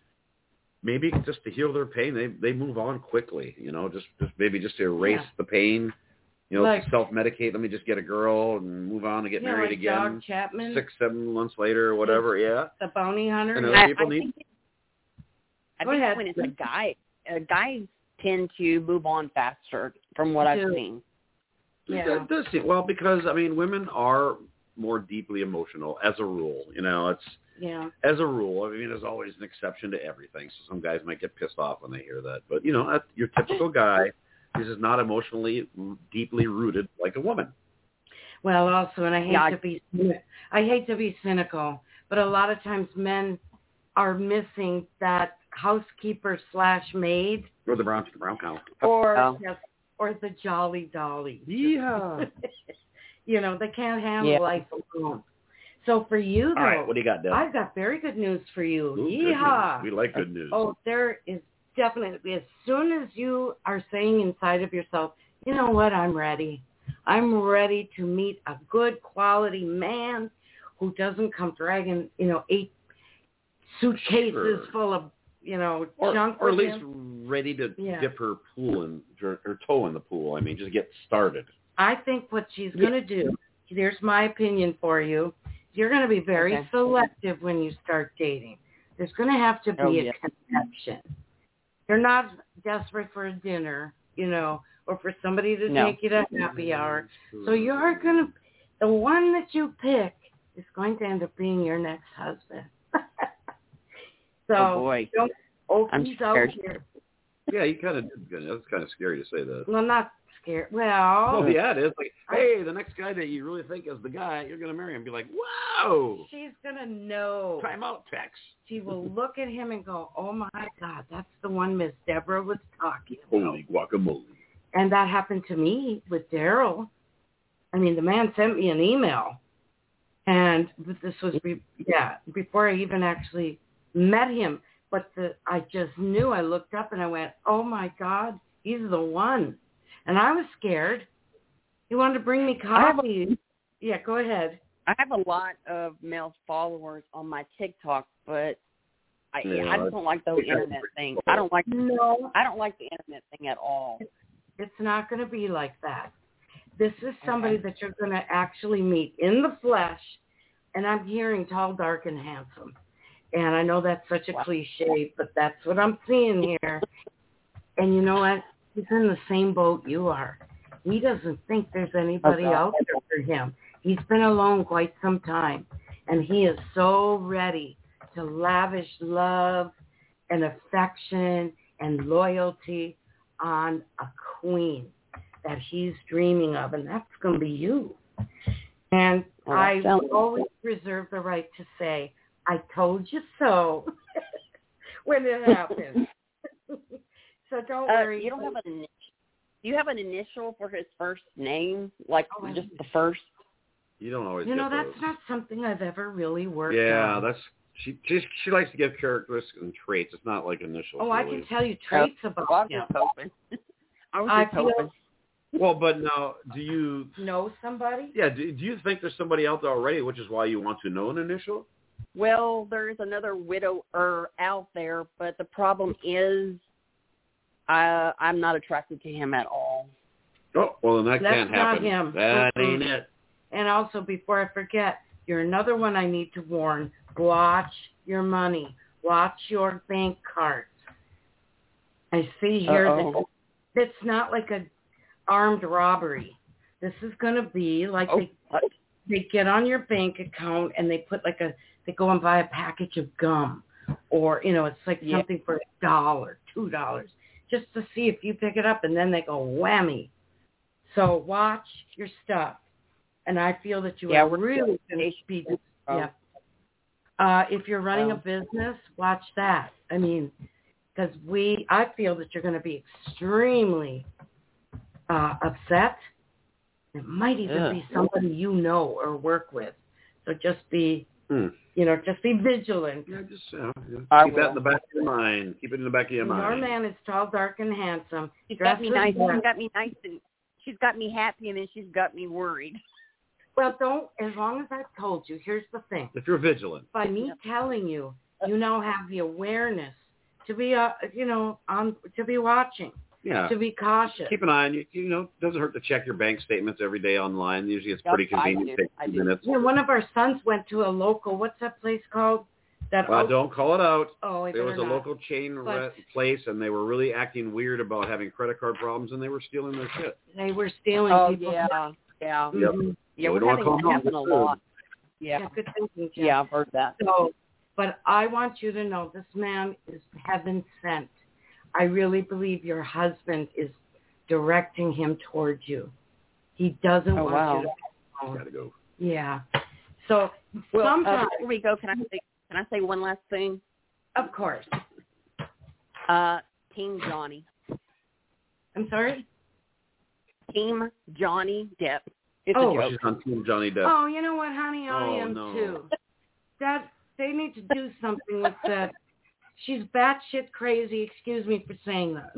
maybe just to heal their pain, they they move on quickly, you know, just, just maybe just to erase Yeah. the pain, you know, Like- self-medicate. Let me just get a girl and move on and get Yeah, married like again. Dog Chapman, Six, seven months later or whatever, yeah. the bounty hunter. And, uh, I, people I need- think, it- I Go think ahead. when it's a guy, uh, guys tend to move on faster from what I've Do. seen. Yeah. It does seem, well, because, I mean, women are more deeply emotional as a rule. You know, it's, Yeah. as a rule, I mean, there's always an exception to everything. So some guys might get pissed off when they hear that. But, you know, that's your typical guy. He's just not emotionally deeply rooted like a woman. Well, also, and I hate Yeah, I- to be, I hate to be cynical, but a lot of times men are missing that housekeeper slash maid, Or the brown, the brown cow. or Oh. yes, or the jolly dolly. Yeah. You know, they can't handle Yeah. life alone. So for you, though, All right, what do you got, Deb? I've got very good news for you. Ooh, good Yeehaw! news. We like good news. Oh, there is definitely, as soon as you are saying inside of yourself, you know what, I'm ready. I'm ready to meet a good quality man who doesn't come dragging, you know, eight suitcases Sure. full of, you know, Or, junk or at with least him. ready to Yeah. dip her pool in, her, her toe in the pool. I mean, just get started. I think what she's Yeah. going to do, here's my opinion for you, you're going to be very Okay. selective when you start dating. There's going to have to be Oh, a yeah. connection. You're not desperate for a dinner, you know, or for somebody to No. take you to happy hour. So you're going to, the one that you pick is going to end up being your next husband. so Oh, boy. don't, oh, I'm he's out scared. here. Yeah, you kind of did. That's kind of scary to say that. Well, not scared. Well, Oh, yeah, it is. Like, hey, the next guy that you really think is the guy, you're going to marry him. Be like, whoa, she's going to know. time out, Tex. She will look at him and go, oh, my God, that's the one Miss Deborah was talking about. Holy guacamole. And that happened to me with Daryl. I mean, the man sent me an email. And this was, be, yeah, before I even actually met him. But the, I just knew. I looked up and I went, oh, my God, he's the one. And I was scared. He wanted to bring me I have a- coffee. Yeah, go ahead. I have a lot of male followers on my TikTok, but I Yeah, I just don't like those internet things. I don't like No, I don't like the internet thing at all. it's not going to be like that. This is somebody okay. that you're going to actually meet in the flesh. And I'm hearing tall, dark, and handsome. And I know that's such a wow. cliche, but that's what I'm seeing here. And you know what? He's in the same boat you are. He doesn't think there's anybody okay. out there for him. He's been alone quite some time. And he is so ready to lavish love and affection and loyalty on a queen that he's dreaming of. And that's going to be you. And oh, I always reserve the right to say, I told you so when it happens. So don't uh, worry. You don't have an initial. Do you have an initial for his first name, like oh, just the first? You don't always. You know, get that's those. not something I've ever really worked yeah, on. Yeah, that's she. She she likes to give characteristics and traits. It's not like initials. Oh, really. I can tell you traits oh, about well, him. I was just hoping. I was I just feel, hoping. Well, but now, do you know somebody? Yeah. Do, do you think there's somebody out there already, which is why you want to know an initial? Well, there's another widower out there, but the problem is, I I'm not attracted to him at all. Oh, well, then that That's can't not happen. him. That Mm-mm. ain't it. And also, before I forget, you're another one I need to warn. Watch your money. Watch your bank cards. I see here that it's not like a armed robbery. This is going to be like oh. they they get on your bank account and they put like a they go and buy a package of gum, or you know it's like yeah. something for a dollar, two dollars, just to see if you pick it up, and then they go whammy. So watch your stuff. And I feel that you Yeah, are we're really going to be, yeah. Uh, if you're running a business, watch that. I mean, because we, I feel that you're going to be extremely uh, upset. It might even Ugh. be somebody you know or work with. So just be, Hmm. you know, just be vigilant. Yeah, just uh, yeah. I keep will. that in the back of your mind. Keep it in the back of your Your mind. man is tall, dark, and handsome. She's got me nice. Dresses She's got me nice, and she's got me happy, and then she's got me worried. Well, don't, as long as I've told you, here's the thing. If you're vigilant. By me telling you, you now have the awareness to be, uh, you know, on to be watching, Yeah. to be cautious. Keep an eye on you. You know, it doesn't hurt to check your bank statements every day online. Usually it's Yep, pretty I convenient. do. Takes I two do. minutes. Yeah, one of our sons went to a local, what's that place called? That Well, out- don't call it out. Oh, I There was better a not. local chain But- re- place, and they were really acting weird about having credit card problems, and they were stealing their shit. They were stealing Oh people. yeah, yeah, Yep. Mhm. yeah. So we We're don't wanna having call that them out. happen a Good. lot. Yeah, Yeah, good thinking, Jeff. yeah. I've heard that. So, but I want you to know this man is heaven sent. I really believe your husband is directing him towards you. He doesn't Oh, want wow. you to go. Gotta go. Yeah. So Well, uh, sometimes, before we go, can I say can I say one last thing? of course. Uh, Team Johnny, I'm sorry? Team Johnny Depp. It's Oh. a joke. She's on Team Johnny Depp. Oh, you know what, honey? I Oh, am no. too. That they need to do something with that. She's batshit crazy. Excuse me for saying that.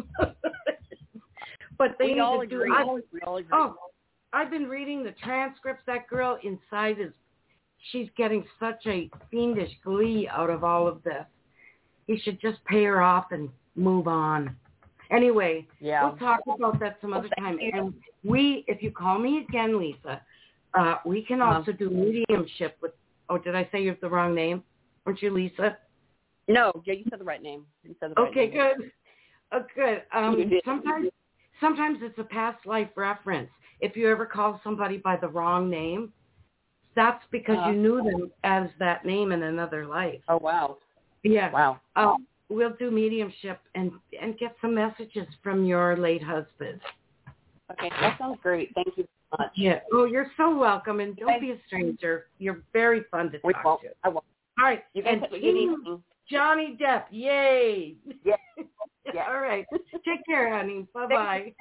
But they we need all to do. agree. I, we all agree. oh, I've been reading the transcripts. That girl inside is, she's getting such a fiendish glee out of all of this. He should just pay her off and move on. Anyway, Yeah. we'll talk about that some other time. And we, if you call me again, Lisa, uh, we can Uh-huh. also do mediumship with, oh, did I say you have the wrong name? Aren't you Lisa? No, yeah, you said the right name. You said the right Okay, name. good. Uh, good. Um, You did. sometimes, sometimes it's a past life reference. If you ever call somebody by the wrong name, that's because Uh-huh. you knew them as that name in another life. Oh wow, Yeah. wow. Uh, we'll do mediumship and and get some messages from your late husband. Okay, that sounds great. Thank you so much. Yeah. Oh, you're so welcome, and don't Okay. be a stranger. You're very fun to We talk won't. to. I won't. All right. You guys and have a good Team evening. Johnny Depp, yay! Yeah. Yeah. All right. Take care, honey. Bye-bye.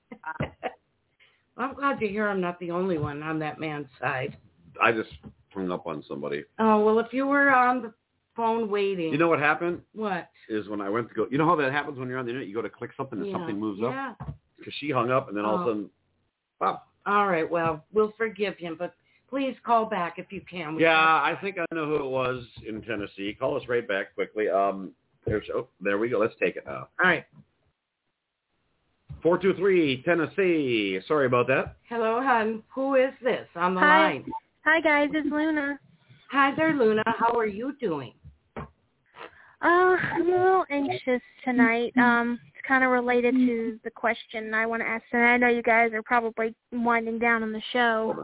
I'm glad to hear I'm not the only one on that man's side. I just hung up on somebody. Oh, well, if you were on the phone waiting. You know what happened? What? Is when I went to go, you know how that happens when you're on the internet? You go to click something and Yeah. something moves up? Yeah. Because she hung up, and then all of Oh. a sudden, wow. All right. Well, we'll forgive him, but please call back if you can. We Yeah, can't- I think I know who it was in Tennessee. Call us right back quickly. Um, there's oh, there we go. Let's take it now. All right. four two three, Tennessee. Sorry about that. Hello, hon. Who is this on the Hi. line? Hi, guys. It's Luna. Hi there, Luna. How are you doing? Uh, I'm a little anxious tonight. Um, it's kind of related to the question I want to ask, and I know you guys are probably winding down on the show.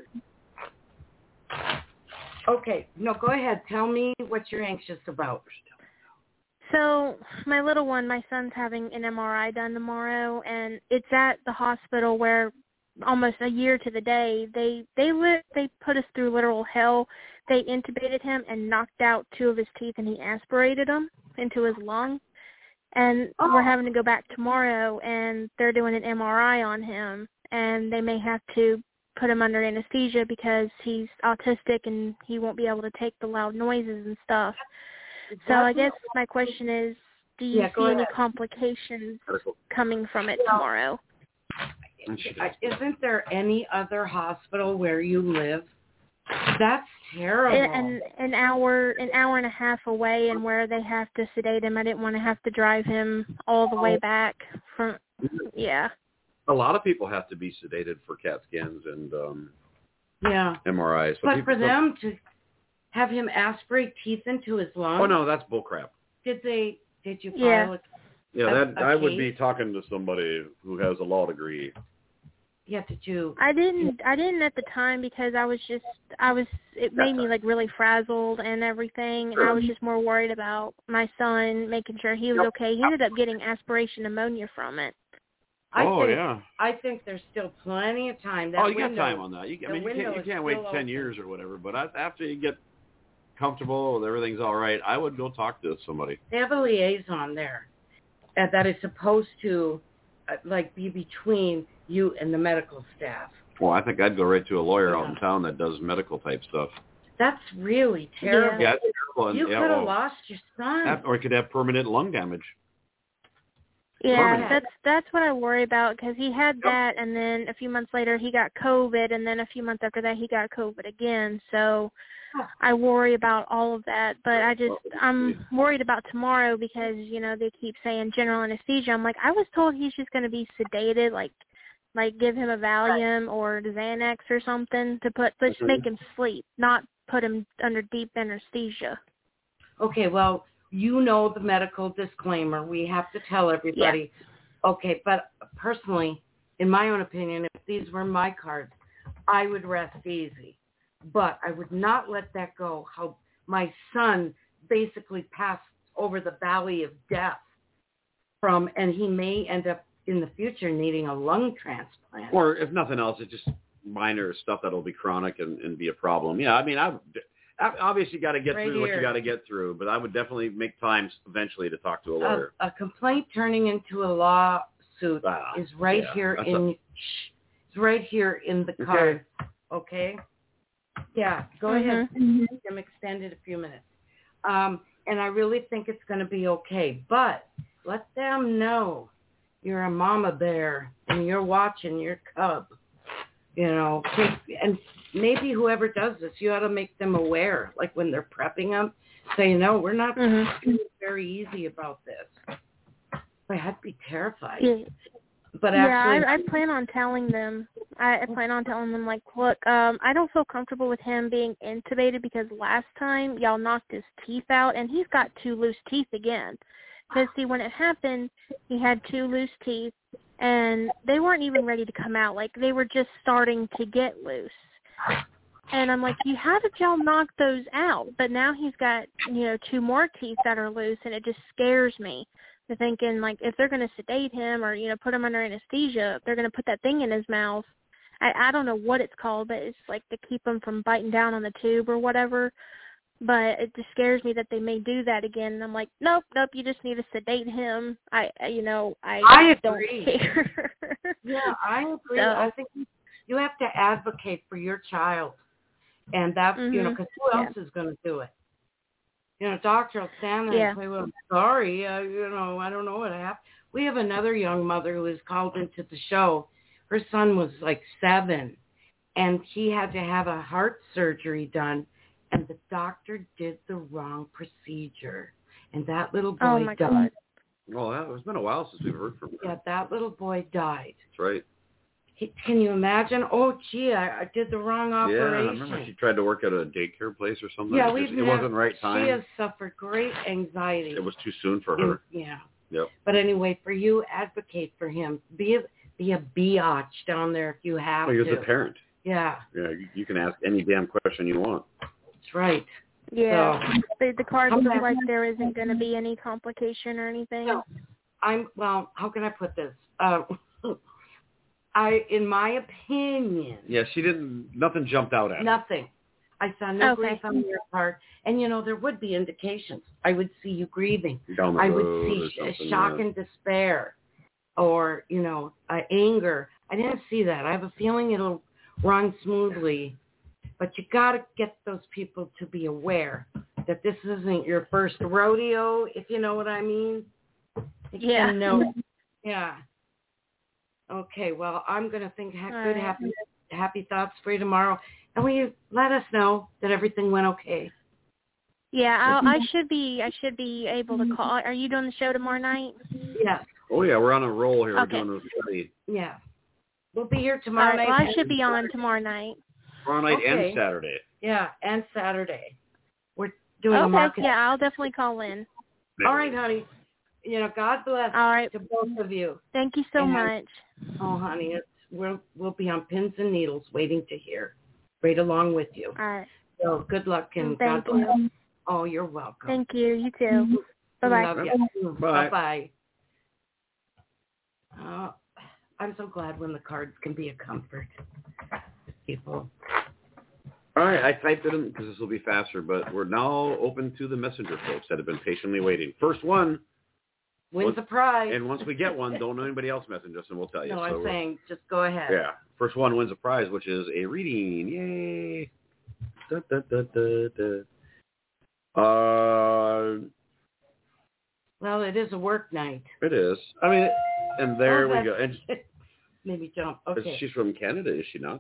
Okay. No, go ahead. Tell me what you're anxious about. So my little one, my son's having an M R I done tomorrow, and it's at the hospital where almost a year to the day they they lit, they put us through literal hell. They intubated him and knocked out two of his teeth, and he aspirated them into his lung. And Oh. we're having to go back tomorrow, and they're doing an M R I on him, and they may have to put him under anesthesia because he's autistic and he won't be able to take the loud noises and stuff. So I guess my question is, do you Yeah, go see any ahead. complications coming from it tomorrow? Uh, Isn't there any other hospital where you live? That's terrible. An, an hour, an hour and a half away, and where they have to sedate him. I didn't want to have to drive him all the way back from. Yeah. A lot of people have to be sedated for CAT scans and um, Yeah. M R Is. So But people- for them to have him aspirate teeth into his lungs, Oh, no, that's bullcrap. did they, did you file Yeah. it? Yeah, A- that a I would case? be talking to somebody who has a law degree. Yeah, did you? I didn't. I didn't at the time because I was just. I was. It made me like really frazzled and everything, and I was just more worried about my son, making sure he was okay. He ended up getting aspiration pneumonia from it. I oh, think, yeah. I think there's still plenty of time. That oh, you window, got time on that. You, I the mean, you window can't, you is can't wait still ten open. years or whatever. But after you get comfortable and everything's all right, I would go talk to somebody. They have a liaison there uh, that is supposed to, uh, like, be between you and the medical staff. Well, I think I'd go right to a lawyer Yeah. out in town that does medical type stuff. That's really terrible. Yeah, it's terrible. And, You yeah, could have well, lost your son. that- or he could have permanent lung damage. Yeah, Permanent. that's that's what I worry about because he had Yep. that, and then a few months later he got COVID, and then a few months after that he got COVID again. So I worry about all of that, but I just I'm worried about tomorrow because you know they keep saying general anesthesia. I'm like, I was told he's just going to be sedated, like like give him a Valium or Xanax or something to put let's Mhm. make him sleep, not put him under deep anesthesia. Okay, well, you know the medical disclaimer. We have to tell everybody. Yeah. Okay, but personally, in my own opinion, if these were my cards, I would rest easy. But I would not let that go, how my son basically passed over the valley of death from, and he may end up in the future needing a lung transplant. Or if nothing else, it's just minor stuff that'll be chronic and, and be a problem. Yeah, I mean, I obviously got to get Right through what here. you got to get through, but I would definitely make time eventually to talk to a lawyer. A, a complaint turning into a lawsuit Ah, is right yeah, here that's in a- it's right here in the card. Okay. Yeah, go ahead. Mhm. I'm extended a few minutes. Um, and I really think it's going to be okay. But let them know you're a mama bear and you're watching your cub. You know, and maybe whoever does this, you ought to make them aware. Like when they're prepping them, say, no, we're not Mhm. being very easy about this. Boy, I'd be terrified. Yeah. But yeah, actually, I, I plan on telling them. I, I plan on telling them, like, look, um, I don't feel comfortable with him being intubated because last time y'all knocked his teeth out, and he's got two loose teeth again. Because, see, when it happened, he had two loose teeth, and they weren't even ready to come out. Like, they were just starting to get loose. And I'm like, you how did y'all knock those out? But now he's got, you know, two more teeth that are loose, and it just scares me. To thinking, like, if they're going to sedate him or, you know, put him under anesthesia, they're going to put that thing in his mouth. I, I don't know what it's called, but it's like to keep him from biting down on the tube or whatever. But it just scares me that they may do that again. And I'm like, nope, nope, you just need to sedate him. I, I you know, I, I don't agree. care. Yeah, I agree. So, I think you have to advocate for your child. And that's, mm-hmm. you know, because who else yeah. is going to do it? You know, doctor will stand there yeah. and say, well, I'm sorry, uh, you know, I don't know what happened. We have another young mother who was called into the show. Her son was like seven, and he had to have a heart surgery done, and the doctor did the wrong procedure. And that little boy Oh, my died. God. Well, that, it's been a while since we've heard from her. Yeah, that little boy died. That's right. He, can you imagine? Oh, gee, I, I did the wrong Yeah, operation. I remember she tried to work at a daycare place or something. Yeah, it, we've just, it never, wasn't the right time. She has suffered great anxiety. It was too soon for her. Yeah. Yep. But anyway, for you, advocate for him. Be a, be a biatch down there if you have well, to. you're the parent. Yeah. Yeah, you, you can ask any damn question you want. That's right. Yeah. So, the, the cards I'm look not- like there isn't going to be any complication or anything. No. I'm, well, how can I put this? Uh, I, in my opinion, Yeah, she didn't, nothing jumped out at her. nothing. I saw no Okay. grief on your part. And, you know, there would be indications. I would see you grieving. Down the I would road see or sh- something, shock yeah. and despair or, you know, uh, anger. I didn't see that. I have a feeling it'll run smoothly. But you got to get those people to be aware that this isn't your first rodeo, if you know what I mean. Yeah. You know, yeah. Okay, well, I'm going to think ha- All good, right. happy, happy thoughts for you tomorrow. And will you let us know that everything went okay? Yeah, I'll, I should be. I should be able to call. Are you doing the show tomorrow night? Yes, Oh, yeah, we're on a roll here. Okay. We're doing a study. yeah. We'll be here All tomorrow right. night. Well, I should be on tomorrow night. Tomorrow night Okay. and Saturday. Yeah, and Saturday. We're doing a Okay. market. Yeah, I'll definitely call in. All right, honey. You know, God bless All right. to both of you. Thank you so And- much. Oh, honey, it's, we'll, we'll be on pins and needles waiting to hear right along with you. All right. So good luck and Thank God bless. you. Oh, you're welcome. Thank you. You too. Bye bye. Love you. Bye. Bye-bye. Uh, I'm so glad when the cards can be a comfort to people. All right, I typed it in because this will be faster, but we're now open to the messenger folks that have been patiently waiting. First one wins a prize. And once we get one, don't anybody else message us, and we'll tell you. No, so I'm saying just go ahead. Yeah. First one wins a prize, which is a reading. Yay. Da, da, da, da, da. Uh, well, it is a work night. It is. I mean, and there oh, we go. And maybe jump. Okay. She's from Canada, is she not?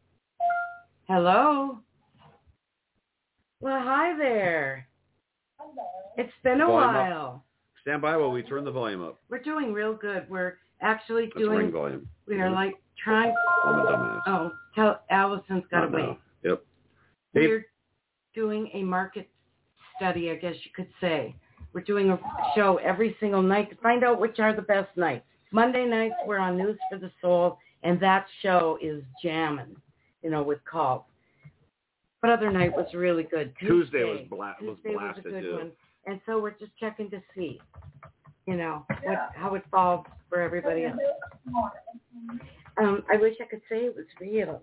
Hello. Well, hi there. Hello. It's been a Volume while. Up. Stand by while we turn the volume up. We're doing real good. We're actually That's doing. ring volume. We are like trying. I'm a dumbass. Oh, tell Allison's got to wait. Yep. We're doing a market study, I guess you could say. We're doing a show every single night to find out which are the best nights. Monday nights we're on News for the Soul, and that show is jamming, you know, with calls. But other night was really good. Tuesday, Tuesday was, bla- was Tuesday blasted, was a good too. one. And so we're just checking to see, you know, what how it falls for everybody else. Um, I wish I could say it was real.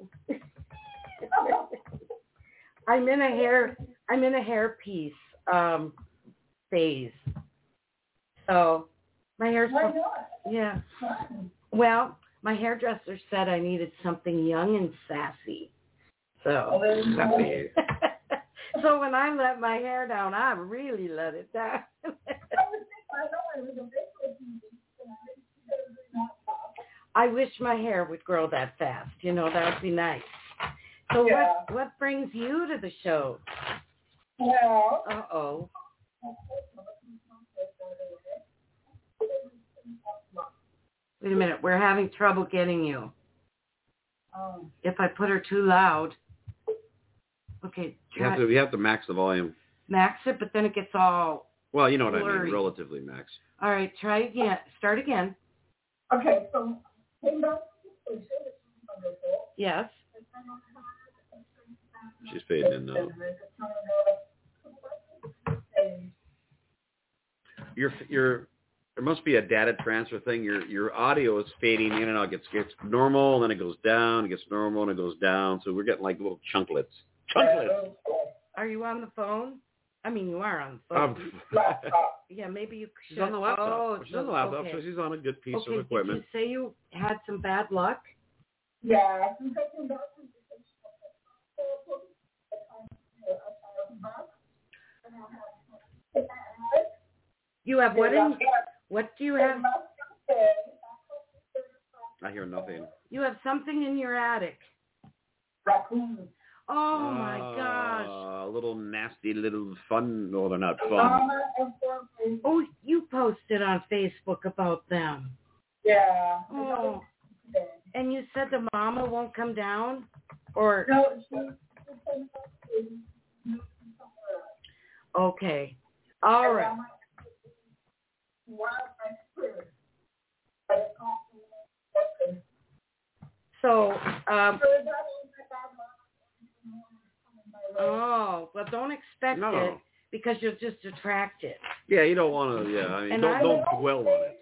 I'm in a hair I'm in a hairpiece um, phase. So my hair's Why not? yeah. Well, my hairdresser said I needed something young and sassy. So Sassy. so when I let my hair down, I really let it down. I wish my hair would grow that fast. You know, that would be nice. So Yeah. what what brings you to the show? Well, Uh-oh. Wait a minute. We're having trouble getting you. um, If I put her too loud. Okay. You have Try, to you have to max the volume. max it, but then it gets all... Well, you know what I Blurry. mean, relatively max. All right. Try again. Start again. okay, so came back to the station, which is wonderful. Yes. She's fading in now. Your your there must be a data transfer thing. Your your audio is fading in and out. It gets gets normal, and then it goes down. It gets normal, and it goes down. So we're getting like little chunklets. Chunklets. Are you on the phone? I mean, you are on the phone. Um, yeah, maybe you she's should. on the laptop. Oh, she's on the laptop, okay. so she's on a good piece okay, of equipment. Did you say you had some bad luck? Yeah, since I came back from You have what in? What do you have? I hear nothing. You have something in your attic. raccoons. Oh my gosh! A little nasty little fun. No, they're not fun. Mama and Fortnite. Oh, you posted on Facebook about them. Yeah. Oh, and you said the mama won't come down, or No, she. okay, all right. So, um, oh, well, don't expect No. it because you'll just attract it. Yeah, you don't want to. Yeah, I mean, And don't I- don't dwell on it.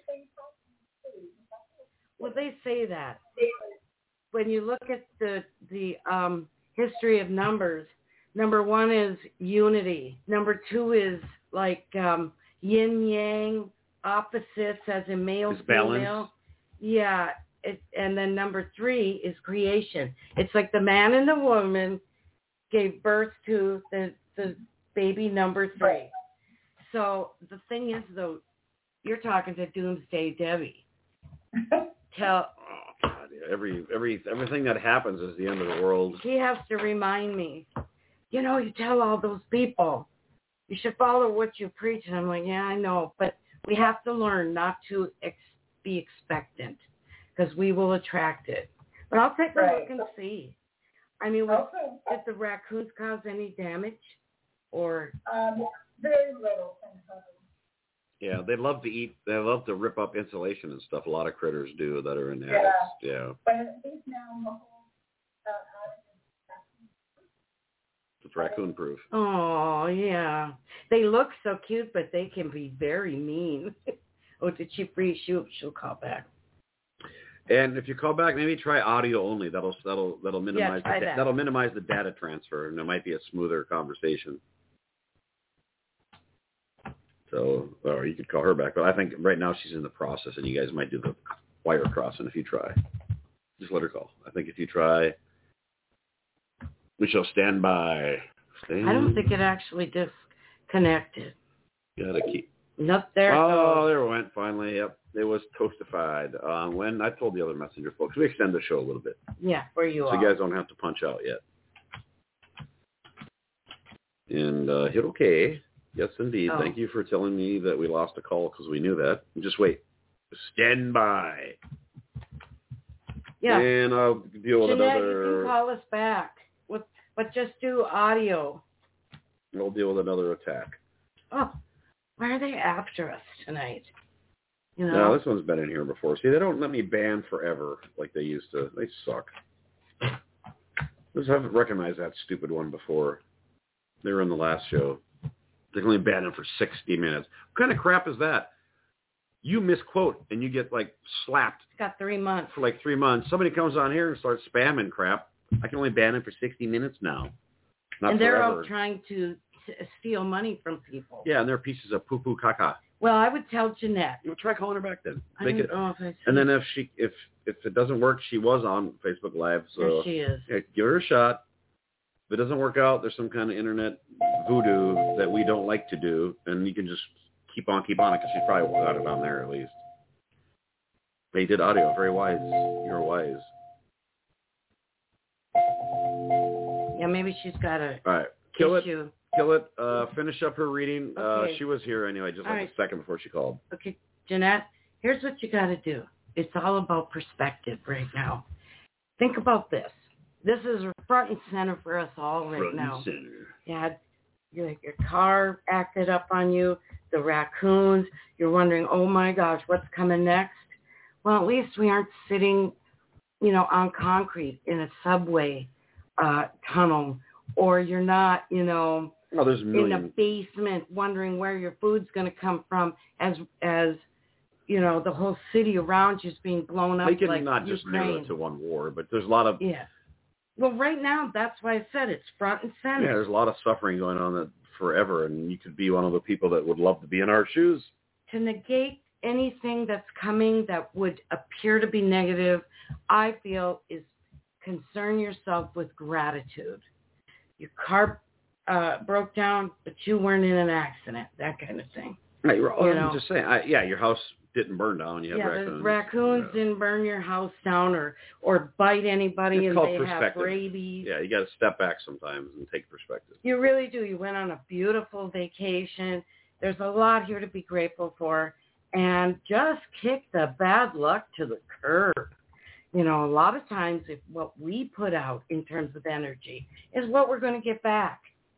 Well, they say that when you look at the the um, history of numbers, number one is unity. Number two is like um, yin yang, opposites as in male, It's balance. female. Yeah, it, and then number three is creation. It's like the man and the woman gave birth to the the baby number three. So the thing is, though, you're talking to Doomsday Debbie. Tell Oh, God, yeah. Every every everything that happens is the end of the world. he has to remind me. You know, you tell all those people you should follow what you preach, and I'm like, yeah, I know, but we have to learn not to ex- be expectant because we will attract it. But I'll take a Right. look and see. I mean, was, Okay. did the raccoons cause any damage, or Um, very little. Yeah, they love to eat. They love to rip up insulation and stuff. A lot of critters do that are in Yeah. attics. Yeah, But at least now the whole uh, it's raccoon proof. oh yeah, they look so cute, but they can be very mean. Oh, did she free? She'll she'll call back. And if you call back, maybe try audio only. That'll that'll that'll minimize Yeah, try the, that. that'll minimize the data transfer, and it might be a smoother conversation. So, or you could call her back, but I think right now she's in the process, and you guys might do the wire crossing if you try. Just let her call. I think if you try, we shall stand by. Stand. I don't think it actually disconnected. Gotta keep. Nope, there it Oh, goes. there it went finally. Yep, it was toastified. Um, when I told the other messenger folks, we extend the show a little bit, Yeah, where you so are. you guys don't have to punch out yet. And uh, hit okay. Yes, indeed. Oh. Thank you for telling me that we lost a call because we knew that. Just wait. Stand by. Yeah. And I'll deal with Jeanette, another. you can call us back, with, but just do audio. We'll deal with another attack. Oh, why are they after us tonight? You know? No, this one's been in here before. See, they don't let me ban forever like they used to. They suck. Just haven't recognized that stupid one before. They were in the last show. They can only ban them for sixty minutes. What kind of crap is that? You misquote and you get like slapped It's got three months. for like three months. Somebody comes on here and starts spamming crap. I can only ban them for sixty minutes now. Not and they're forever. all trying to t- steal money from people. Yeah, and they're pieces of poo-poo caca. Well, I would tell Jeanette. Well, try calling her back then. I Make don't it, know if I see and then if she if if it doesn't work, she was on Facebook Live, there so she is. yeah, give her a shot. If it doesn't work out, there's some kind of internet voodoo that we don't like to do, and you can just keep on, keep on it, because she probably got it on there at least. They did audio. Very wise. You're wise. Yeah, maybe she's got a All right. Kill it. issue. Kill it. Uh, finish up her reading. Okay. Uh, she was here anyway, just All like right. a second before she called. Okay, Jeanette, here's what you got to do. It's all about perspective right now. Think about this. This is front and center for us all right Front now. and center. You had your, your car acted up on you, the raccoons. You're wondering, oh my gosh, what's coming next? Well, at least we aren't sitting, you know, on concrete in a subway uh, tunnel, or you're not, you know, Oh, there's a in million. a basement wondering where your food's going to come from as, as you know, the whole city around you is being blown up They can like not just narrow Ukraine. it to one war, but there's a lot of Yeah. Well, right now, that's why I said it's front and yeah, center. there's a lot of suffering going on that forever, and you could be one of the people that would love to be in our shoes. To negate anything that's coming that would appear to be negative, I feel is concern yourself with gratitude. Your car uh, broke down, but you weren't in an accident, that kind of thing. Right, you're, You I'm know. just saying. I, yeah, your house didn't burn down. You had Yeah, raccoons. the raccoons Yeah. didn't burn your house down or, or bite anybody It's and called they have perspective. rabies. Yeah, you got to step back sometimes and take perspective. You really do. You went on a beautiful vacation. There's a lot here to be grateful for. And just kick the bad luck to the curb. You know, a lot of times if what we put out in terms of energy is what we're going to get back.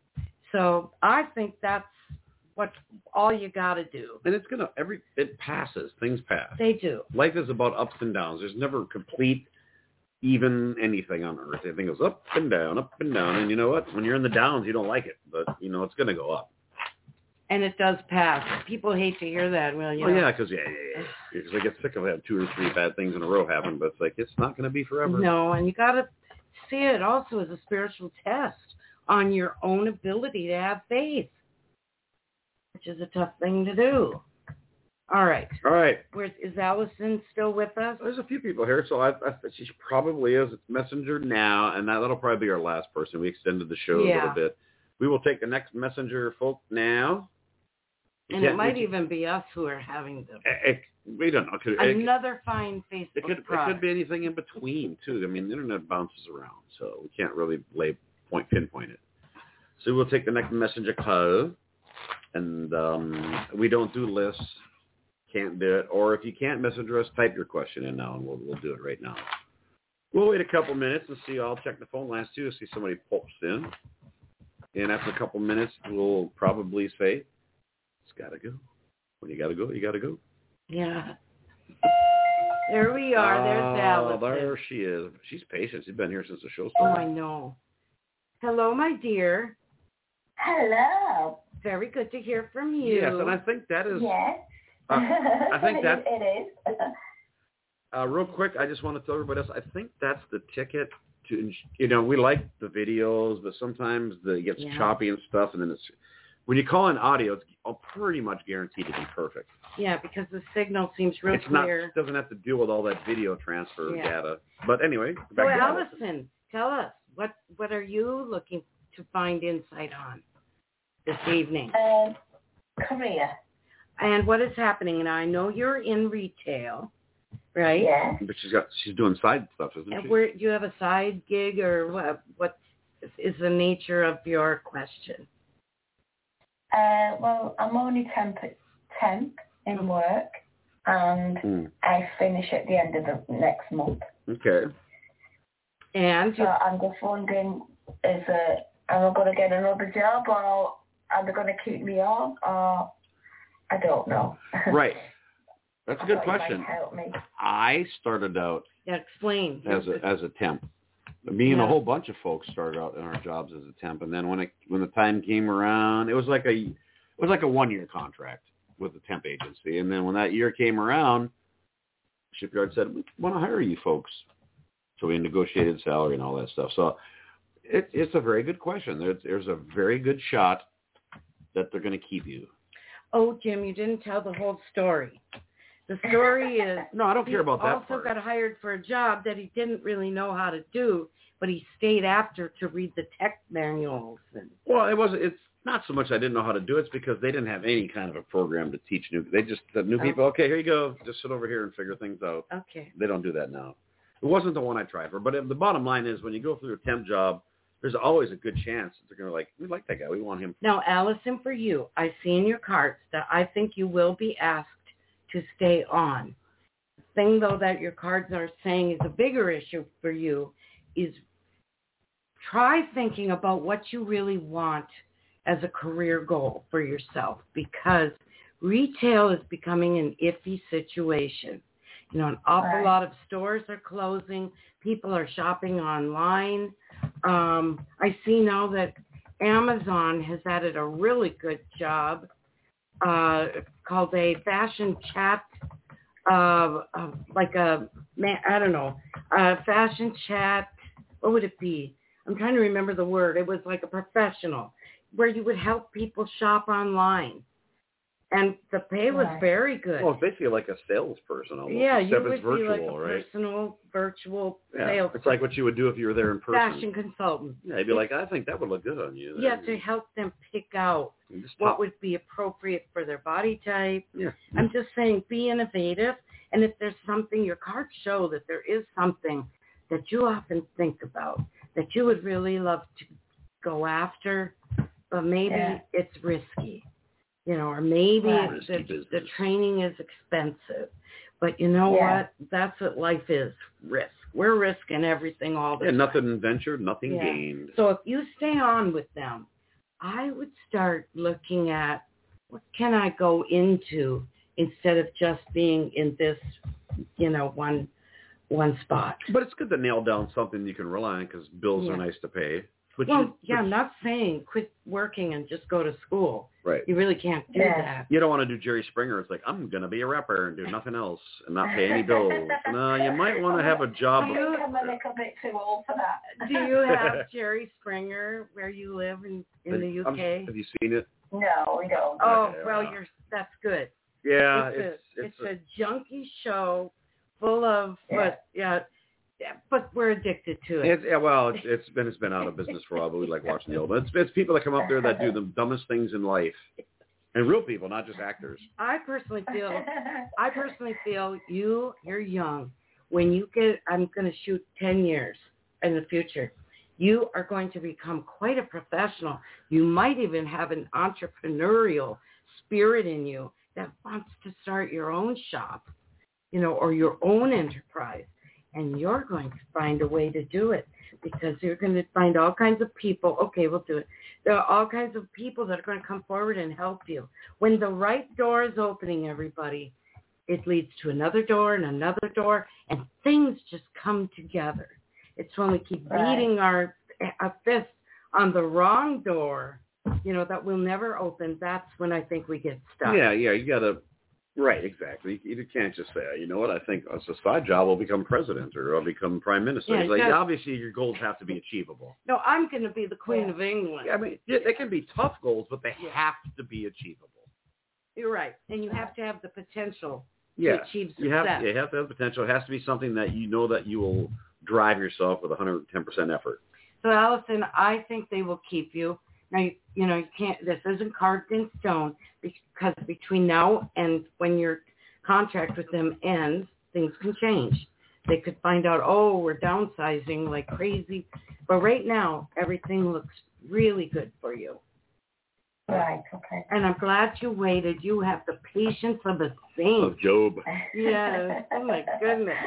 So I think that's what all you got to do. And it's gonna every it passes. Things pass. They do. Life is about ups and downs. There's never complete, even anything on earth. Everything goes up and down, up and down. And you know what? When you're in the downs, you don't like it, but you know it's gonna go up. And it does pass. People hate to hear that. Well, you Oh know. yeah, because yeah, yeah, yeah. Because I get sick of having two or three bad things in a row happen, but it's like it's not gonna be forever. No, and you got to see it also as a spiritual test on your own ability to have faith, which is a tough thing to do. All right. All right. Where, is Allison still with us? There's a few people here, so I, I she probably is. It's Messenger now, and that, that'll probably be our last person. We extended the show a Yeah. little bit. We will take the next Messenger folk now. And Yeah, it might we- even be us who are having the It, it, we don't know. It could, it, another fine Facebook it could it product. could be anything in between too. I mean, the internet bounces around, so we can't really lay point pinpoint it. So we'll take the next Messenger call, and um, we don't do lists. Can't do it. Or if you can't messenger us, type your question in now, and we'll we'll do it right now. We'll wait a couple minutes and see. I'll check the phone lines too to see somebody pops in. And after a couple minutes, we'll probably say, "It's gotta go." When you gotta go, you gotta go. Yeah. There we are. There's Oh, Allison. there she is. She's patient. She's been here since the show Oh, started. I know. Hello, my dear. Hello. Very good to hear from you. Yes, and I think that is. Yes. Uh, I think that- it is. Uh, real quick, I just want to tell everybody else, I think that's the ticket to, you know, we like the videos, but sometimes the, it gets Yeah. choppy and stuff, and then it's, when you call in audio, it's pretty much guaranteed to be perfect. Yeah, because the signal seems real it's clear. Not, doesn't have to deal with all that video transfer Yeah. data. But anyway. So, back to Allison, tell us, what what are you looking to find insight on this evening? Um, career. And what is happening? And I know you're in retail, right? Yeah. But she's got, she's doing side stuff, isn't And she? where do you have a side gig, or what? What is the nature of your question? Uh, well, I'm only temp, temp in work, and Mm. I finish at the end of the next month. Okay. And So you, I'm just wondering, is it, am I going to get another job, or are they going to keep me on, or I don't know. Right. That's a I good thought you question. might help me. I started out yeah, explain. as a as a temp. Me and Yeah. a whole bunch of folks started out in our jobs as a temp, and then when it when the time came around, it was like a it was like a one year contract with the temp agency, and then when that year came around, Shipyard said, "We want to hire you folks," so we negotiated salary and all that stuff. So it, it's a very good question. There's there's a very good shot that they're going to keep you. Oh, Jim, you didn't tell the whole story. The story is No, I don't care about he that also part. got hired for a job that he didn't really know how to do, but he stayed after to read the tech manuals. And Well, it wasn't. It's not so much I didn't know how to do it. It's because they didn't have any kind of a program to teach new. They just the new people. Okay, here you go. Just sit over here and figure things out. okay. They don't do that now. It wasn't the one I tried for. But the bottom line is, when you go through a temp job, there's always a good chance that they're going to like, we like that guy. We want him. Now, Allison, for you, I see in your cards that I think you will be asked to stay on. The thing, though, that your cards are saying is a bigger issue for you is try thinking about what you really want as a career goal for yourself, because retail is becoming an iffy situation. You know, an awful Right. lot of stores are closing. People are shopping online. Um, I see now that Amazon has added a really good job uh, called a fashion chat, uh, uh, like a, man, I don't know, a fashion chat, what would it be? I'm trying to remember the word. It was like a professional where you would help people shop online. And the pay was Right. very good. Well, it's basically like a salesperson almost. yeah, you except would it's virtual, be like a right? personal, virtual Yeah, sales it's like what you would do if you were there in person. fashion consultant. Yeah, you'd be like, I think that would look good on you. Yeah, to help them pick out And just what talk. would be appropriate for their body type. Yeah. I'm just saying, be innovative. And if there's something, your cards show that there is something that you often think about, that you would really love to go after, but maybe Yeah. it's risky, you know, or maybe Right. it's Risky the, the business. training is expensive. But you know Yeah. what? That's what life is, risk. We're risking everything all the Yeah, time. nothing ventured, nothing Yeah. gained. So if you stay on with them, I would start looking at what can I go into instead of just being in this, you know, one one spot. But it's good to nail down something you can rely on because bills Yeah. are nice to pay. But Well, you, yeah, but- I'm not saying quit working and just go to school. right. You really can't do Yeah. that. You don't want to do Jerry Springer. It's like, I'm going to be a rapper and do nothing else and not pay any bills. No, you might want to have a job. I think I'm a little bit too old for that. Do you have Jerry Springer where you live in, in the U I'm- K? Have you seen it? No, we don't. Oh, Okay, well, wow. you're that's good. Yeah, it's, it's a, it's, it's a junkie show full of Yeah. but yeah, yeah, but we're addicted to it. It's, yeah, well, it's, it's been it's been out of business for a while, but we like watching the old. It's it's people that come up there that do the dumbest things in life, and real people, not just actors. I personally feel I personally feel you you're young. When you get I'm going to shoot ten years in the future. You are going to become quite a professional. You might even have an entrepreneurial spirit in you that wants to start your own shop, you know, or your own enterprise. And you're going to find a way to do it because you're going to find all kinds of people. Okay, we'll do it. There are all kinds of people that are going to come forward and help you. When the right door is opening, everybody, it leads to another door and another door, and things just come together. It's when we keep Right. beating our, our fist on the wrong door, you know, that will never open. That's when I think we get stuck. Yeah, yeah, you gotta Right, exactly. You can't just say, you know what, I think as a side job I'll become president or I'll become prime minister. Yeah, it's like, just, obviously your goals have to be achievable. No, I'm going to be the Queen yeah. of England. Yeah, I mean, yeah, they can be tough goals, but they yeah. have to be achievable. You're right. And you have to have the potential yeah. to achieve success. You have, you have to have potential. It has to be something that you know that you will drive yourself with one hundred ten percent effort. So, Allison, I think they will keep you. Now, you, you know, you can't, this isn't carved in stone because between now and when your contract with them ends, things can change. They could find out, oh, we're downsizing like crazy. But right now, everything looks really good for you. Right, okay. And I'm glad you waited. You have the patience of a saint. Of Job. Yes. Oh, my goodness.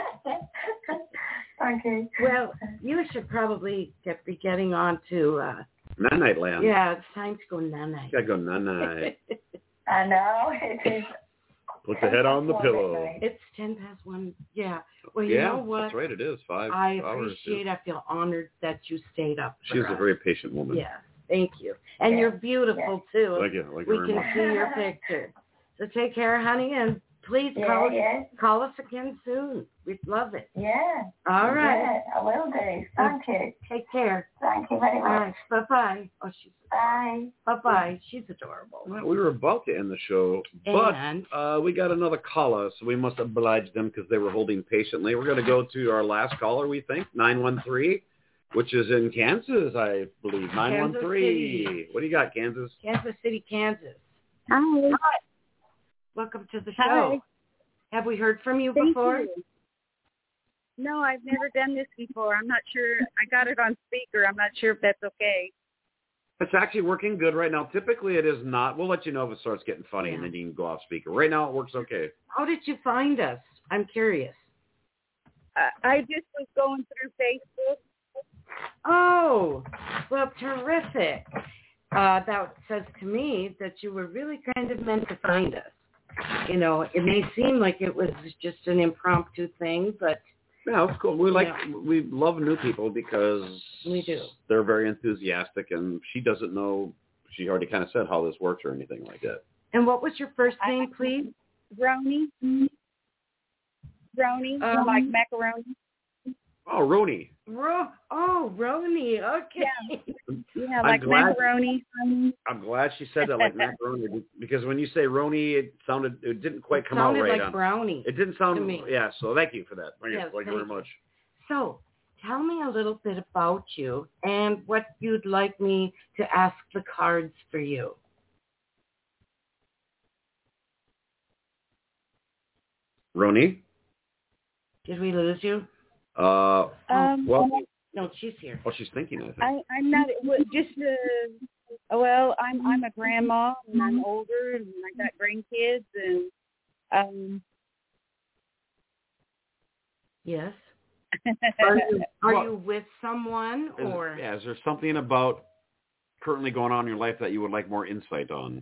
Okay. Well, you should probably get, be getting on to... Uh, Night land. Yeah, it's time to go night. Gotta go night. I know. It is. Put the head on the pillow. It's ten past one. Yeah. Well, you yeah, know what? That's right. It is five I hours. appreciate. I feel honored that you stayed up. She's a very patient woman. Yeah. Thank you. And yeah. you're beautiful yeah. too. Thank you. Thank we you very can much. see your picture. So take care, honey, and please yeah, call yeah. call us again soon. We'd love it. Yeah. All right. Yeah, I will do. Thank okay. you. Take care. Thank you very much. All right. Bye bye. Oh, she's bye. Bye bye. She's adorable. Well, we were about to end the show, and? but uh, we got another caller, so we must oblige them because they were holding patiently. We're going to go to our last caller, we think, nine one three, which is in Kansas, I believe. nine one three. Kansas What do you got, Kansas? Kansas City, Kansas. Hi. Hi. Welcome to the show. Hi. Have we heard from you Thank before? You. No, I've never done this before. I'm not sure. I got it on speaker. I'm not sure if that's okay. It's actually working good right now. Typically, it is not. We'll let you know if it starts getting funny, yeah. and then you can go off speaker. Right now, it works okay. How did you find us? I'm curious. Uh, I just was going through Facebook. Oh, well, terrific. Uh, that says to me that you were really kind of meant to find us. You know, it may seem like it was just an impromptu thing, but... Yeah, it's cool. We like yeah. we love new people because we do. They're very enthusiastic, and she doesn't know. She already kind of said how this works or anything like that. And what was your first name, please? Roni. Roni, um, like macaroni. Oh, Roni. Ro- oh, Roni. Okay. Yeah, yeah like glad, macaroni. I'm glad she said that, like macaroni, because when you say Roni, it sounded, it didn't quite it come out right. It sounded like on, brownie. It didn't sound, to me. Yeah, so thank you for that. Thank, yes, you, thank you very much. So, tell me a little bit about you and what you'd like me to ask the cards for you. Roni? Did we lose you? Uh, um, well, no, she's here. Oh, she's thinking. I think. I, I'm not. Just uh, well, I'm I'm a grandma and I'm older and I got grandkids and um. Yes. Are you are well, you with someone or? Is, yeah. Is there something about currently going on in your life that you would like more insight on?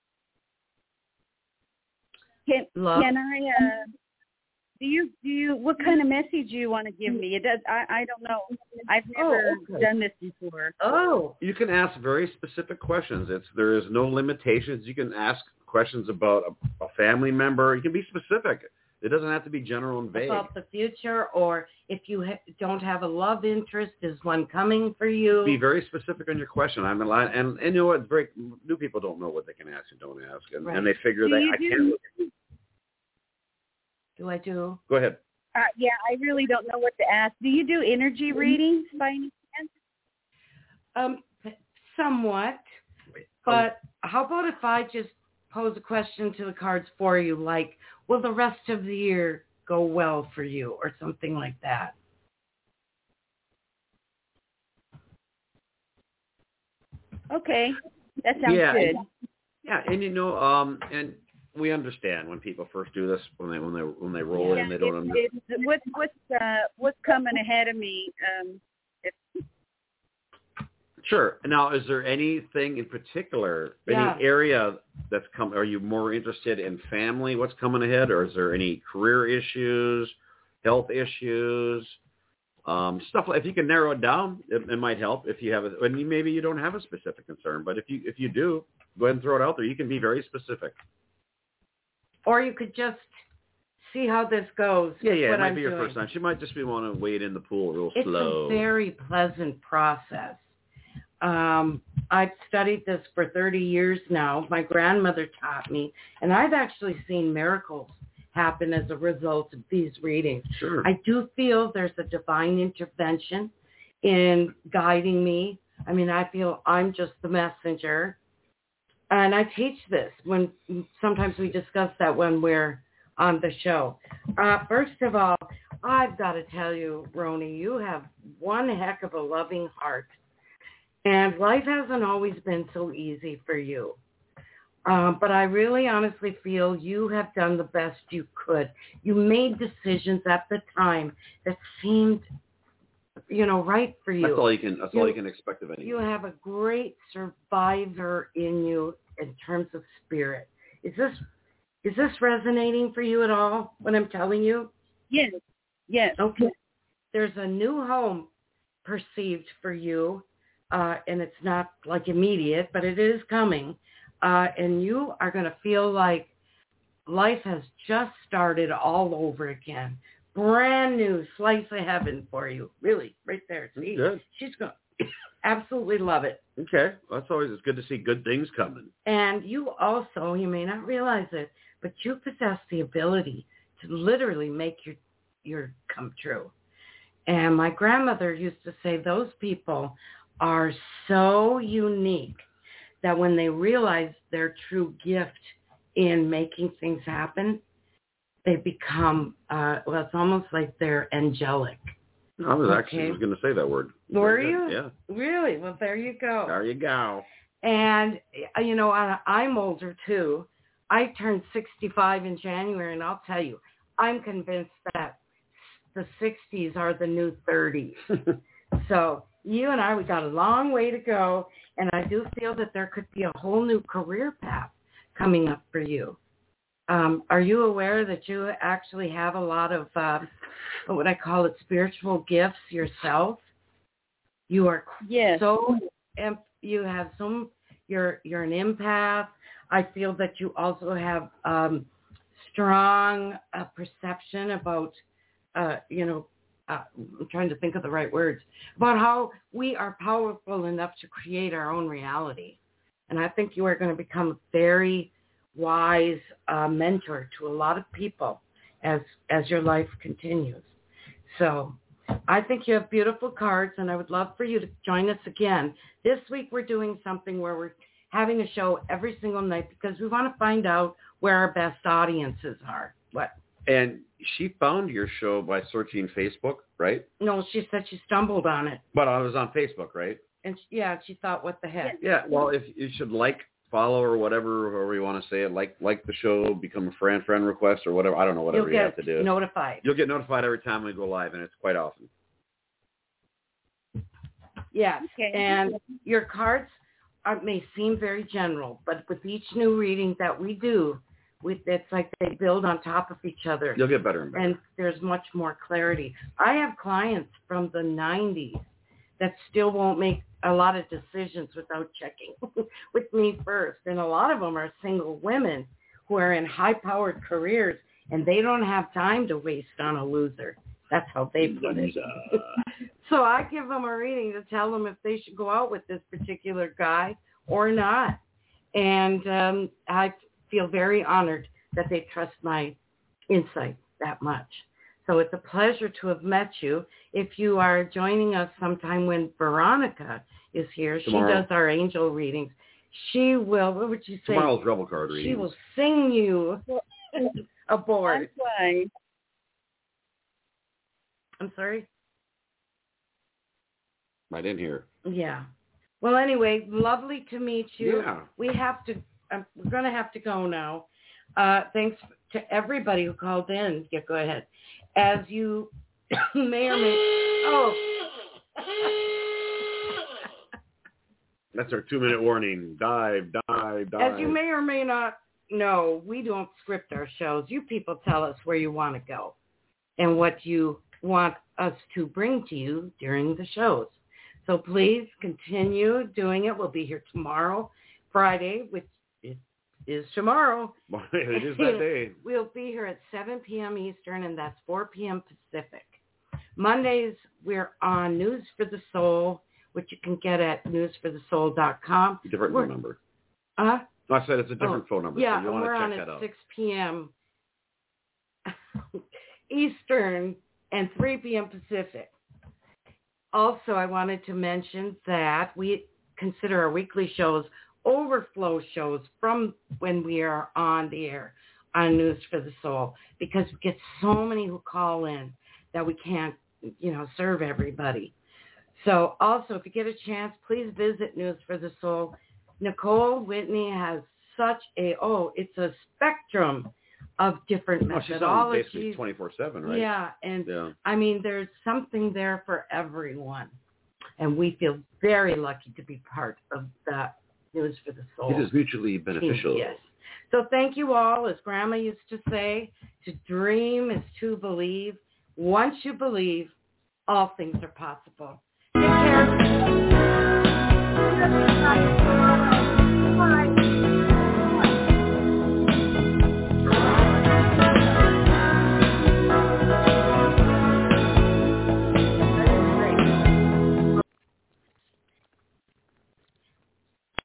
Can Love. Can I? Uh, Do you do you what kind of message do you want to give me? It does. I, I don't know. I've never oh, okay. done this before. Oh, you can ask very specific questions. It's there is no limitations. You can ask questions about a, a family member. You can be specific. It doesn't have to be general and vague. About the future, or if you ha- don't have a love interest, is one coming for you? Be very specific on your question. I'm a lot, and, and you know what? Very new people don't know what they can ask and don't ask, and, right. and they figure do that you I do, can't. Look at Do I do? Go ahead. Uh, yeah, I really don't know what to ask. Do you do energy readings by any chance? Um, somewhat. But how about if I just pose a question to the cards for you, like, will the rest of the year go well for you, or something like that? Okay, that sounds yeah, good. And, yeah, and you know, um, and. We understand when people first do this, when they when they when they roll yeah, in, they don't it, understand. It, what's what's uh, what's coming ahead of me? Um, if... Sure. Now, is there anything in particular, yeah. any area that's come? Are you more interested in family? What's coming ahead, or is there any career issues, health issues, um, stuff? Like, if you can narrow it down, it, it might help. If you have, a, and you, maybe you don't have a specific concern, but if you if you do, go ahead and throw it out there. You can be very specific. or you could just see how this goes. Yeah, yeah, what it might I'm be your doing. first time. She might just be want to wade in the pool real It's slow. a very pleasant process. Um, I've studied this for thirty years now. My grandmother taught me, and I've actually seen miracles happen as a result of these readings. Sure. I do feel there's a divine intervention in guiding me. I mean, I feel I'm just the messenger. And I teach this when sometimes we discuss that when we're on the show. Uh, first of all, I've got to tell you, Roni, you have one heck of a loving heart. And life hasn't always been so easy for you. Um, but I really honestly feel you have done the best you could. You made decisions at the time that seemed, you know, right for you. That's all you can. That's you, all you can expect of anyone. You have a great survivor in you in terms of spirit. Is this is this resonating for you at all? What I'm telling you? Yes. Yes. Okay. There's a new home perceived for you, uh, and it's not like immediate, but it is coming. Uh, and you are going to feel like life has just started all over again. Brand new slice of heaven for you. Really, right there. See, good. She's going to absolutely love it. Okay. That's always, it's good to see good things coming. And you also, you may not realize it, but you possess the ability to literally make your, your come true. And my grandmother used to say those people are so unique that when they realize their true gift in making things happen, they become, uh, well, it's almost like they're angelic. I was Okay. actually was going to say that word. Were Very you? good. Yeah. Really? Well, there you go. There you go. And, you know, I, I'm older, too. I turned sixty-five in January, and I'll tell you, I'm convinced that the sixties are the new thirties. So you and I, we got a long way to go, and I do feel that there could be a whole new career path coming up for you. Um, are you aware that you actually have a lot of, uh, what would I call it, spiritual gifts yourself? You are yes. so, you have some, you're, you're an empath. I feel that you also have um, strong uh, perception about, uh, you know, uh, I'm trying to think of the right words, about how we are powerful enough to create our own reality. And I think you are going to become a very wise uh, mentor to a lot of people as as your life continues. So I think you have beautiful cards, and I would love for you to join us again. This week we're doing something where we're having a show every single night because we want to find out where our best audiences are. What? And she found your show by searching Facebook, right? No, she said she stumbled on it. But I was on Facebook, right? And she, yeah, she thought, what the heck? Yeah, well, if you should like, follow, or whatever, however you want to say it, like like the show, become a friend, friend request, or whatever. I don't know, whatever You'll you have to get do. notified. You'll get notified every time we go live, and it's quite often. Yes, Okay. and your cards are, may seem very general, but with each new reading that we do, we, it's like they build on top of each other. You'll get better and better. And there's much more clarity. I have clients from the nineties that still won't make a lot of decisions without checking with me first. And a lot of them are single women who are in high-powered careers, and they don't have time to waste on a loser. That's how they put it. So I give them a reading to tell them if they should go out with this particular guy or not. And um, I feel very honored that they trust my insight that much. So it's a pleasure to have met you. If you are joining us sometime when Veronica is here, Tomorrow. she does our angel readings. She will, what would you say? Tomorrow's rebel card reading. She will sing you aboard. I'm I'm sorry? I didn't hear. Yeah. Well, anyway, lovely to meet you. Yeah. We have to, um, we're going to have to go now. Uh, thanks to everybody who called in. Yeah, go ahead. As you may or may, oh. That's our two-minute warning. Dive, dive, dive. As you may or may not know, we don't script our shows. You people tell us where you want to go and what you want us to bring to you during the shows. So please continue doing it. We'll be here tomorrow, Friday, which is is tomorrow. It is that day. We'll be here at seven p.m. Eastern, and that's four p.m. Pacific. Mondays, we're on News for the Soul, which you can get at news for the soul dot com. Different we're, phone number. Uh? No, I said it's a different oh, phone number, yeah, so you want we're to check on that at out. six p.m. Eastern and three p.m. Pacific. Also, I wanted to mention that we consider our weekly shows overflow shows from when we are on the air on News for the Soul, because we get so many who call in that we can't, you know, serve everybody. So also, if you get a chance, please visit News for the Soul. Nicole Whitney has such a, oh, it's a spectrum of different oh, methodologies. She's on basically twenty-four seven, right? Yeah, and yeah. I mean, there's something there for everyone. And we feel very lucky to be part of that News for the Soul. It is mutually beneficial. Team. Yes. So thank you all. As Grandma used to say, to dream is to believe. Once you believe, all things are possible. Take care.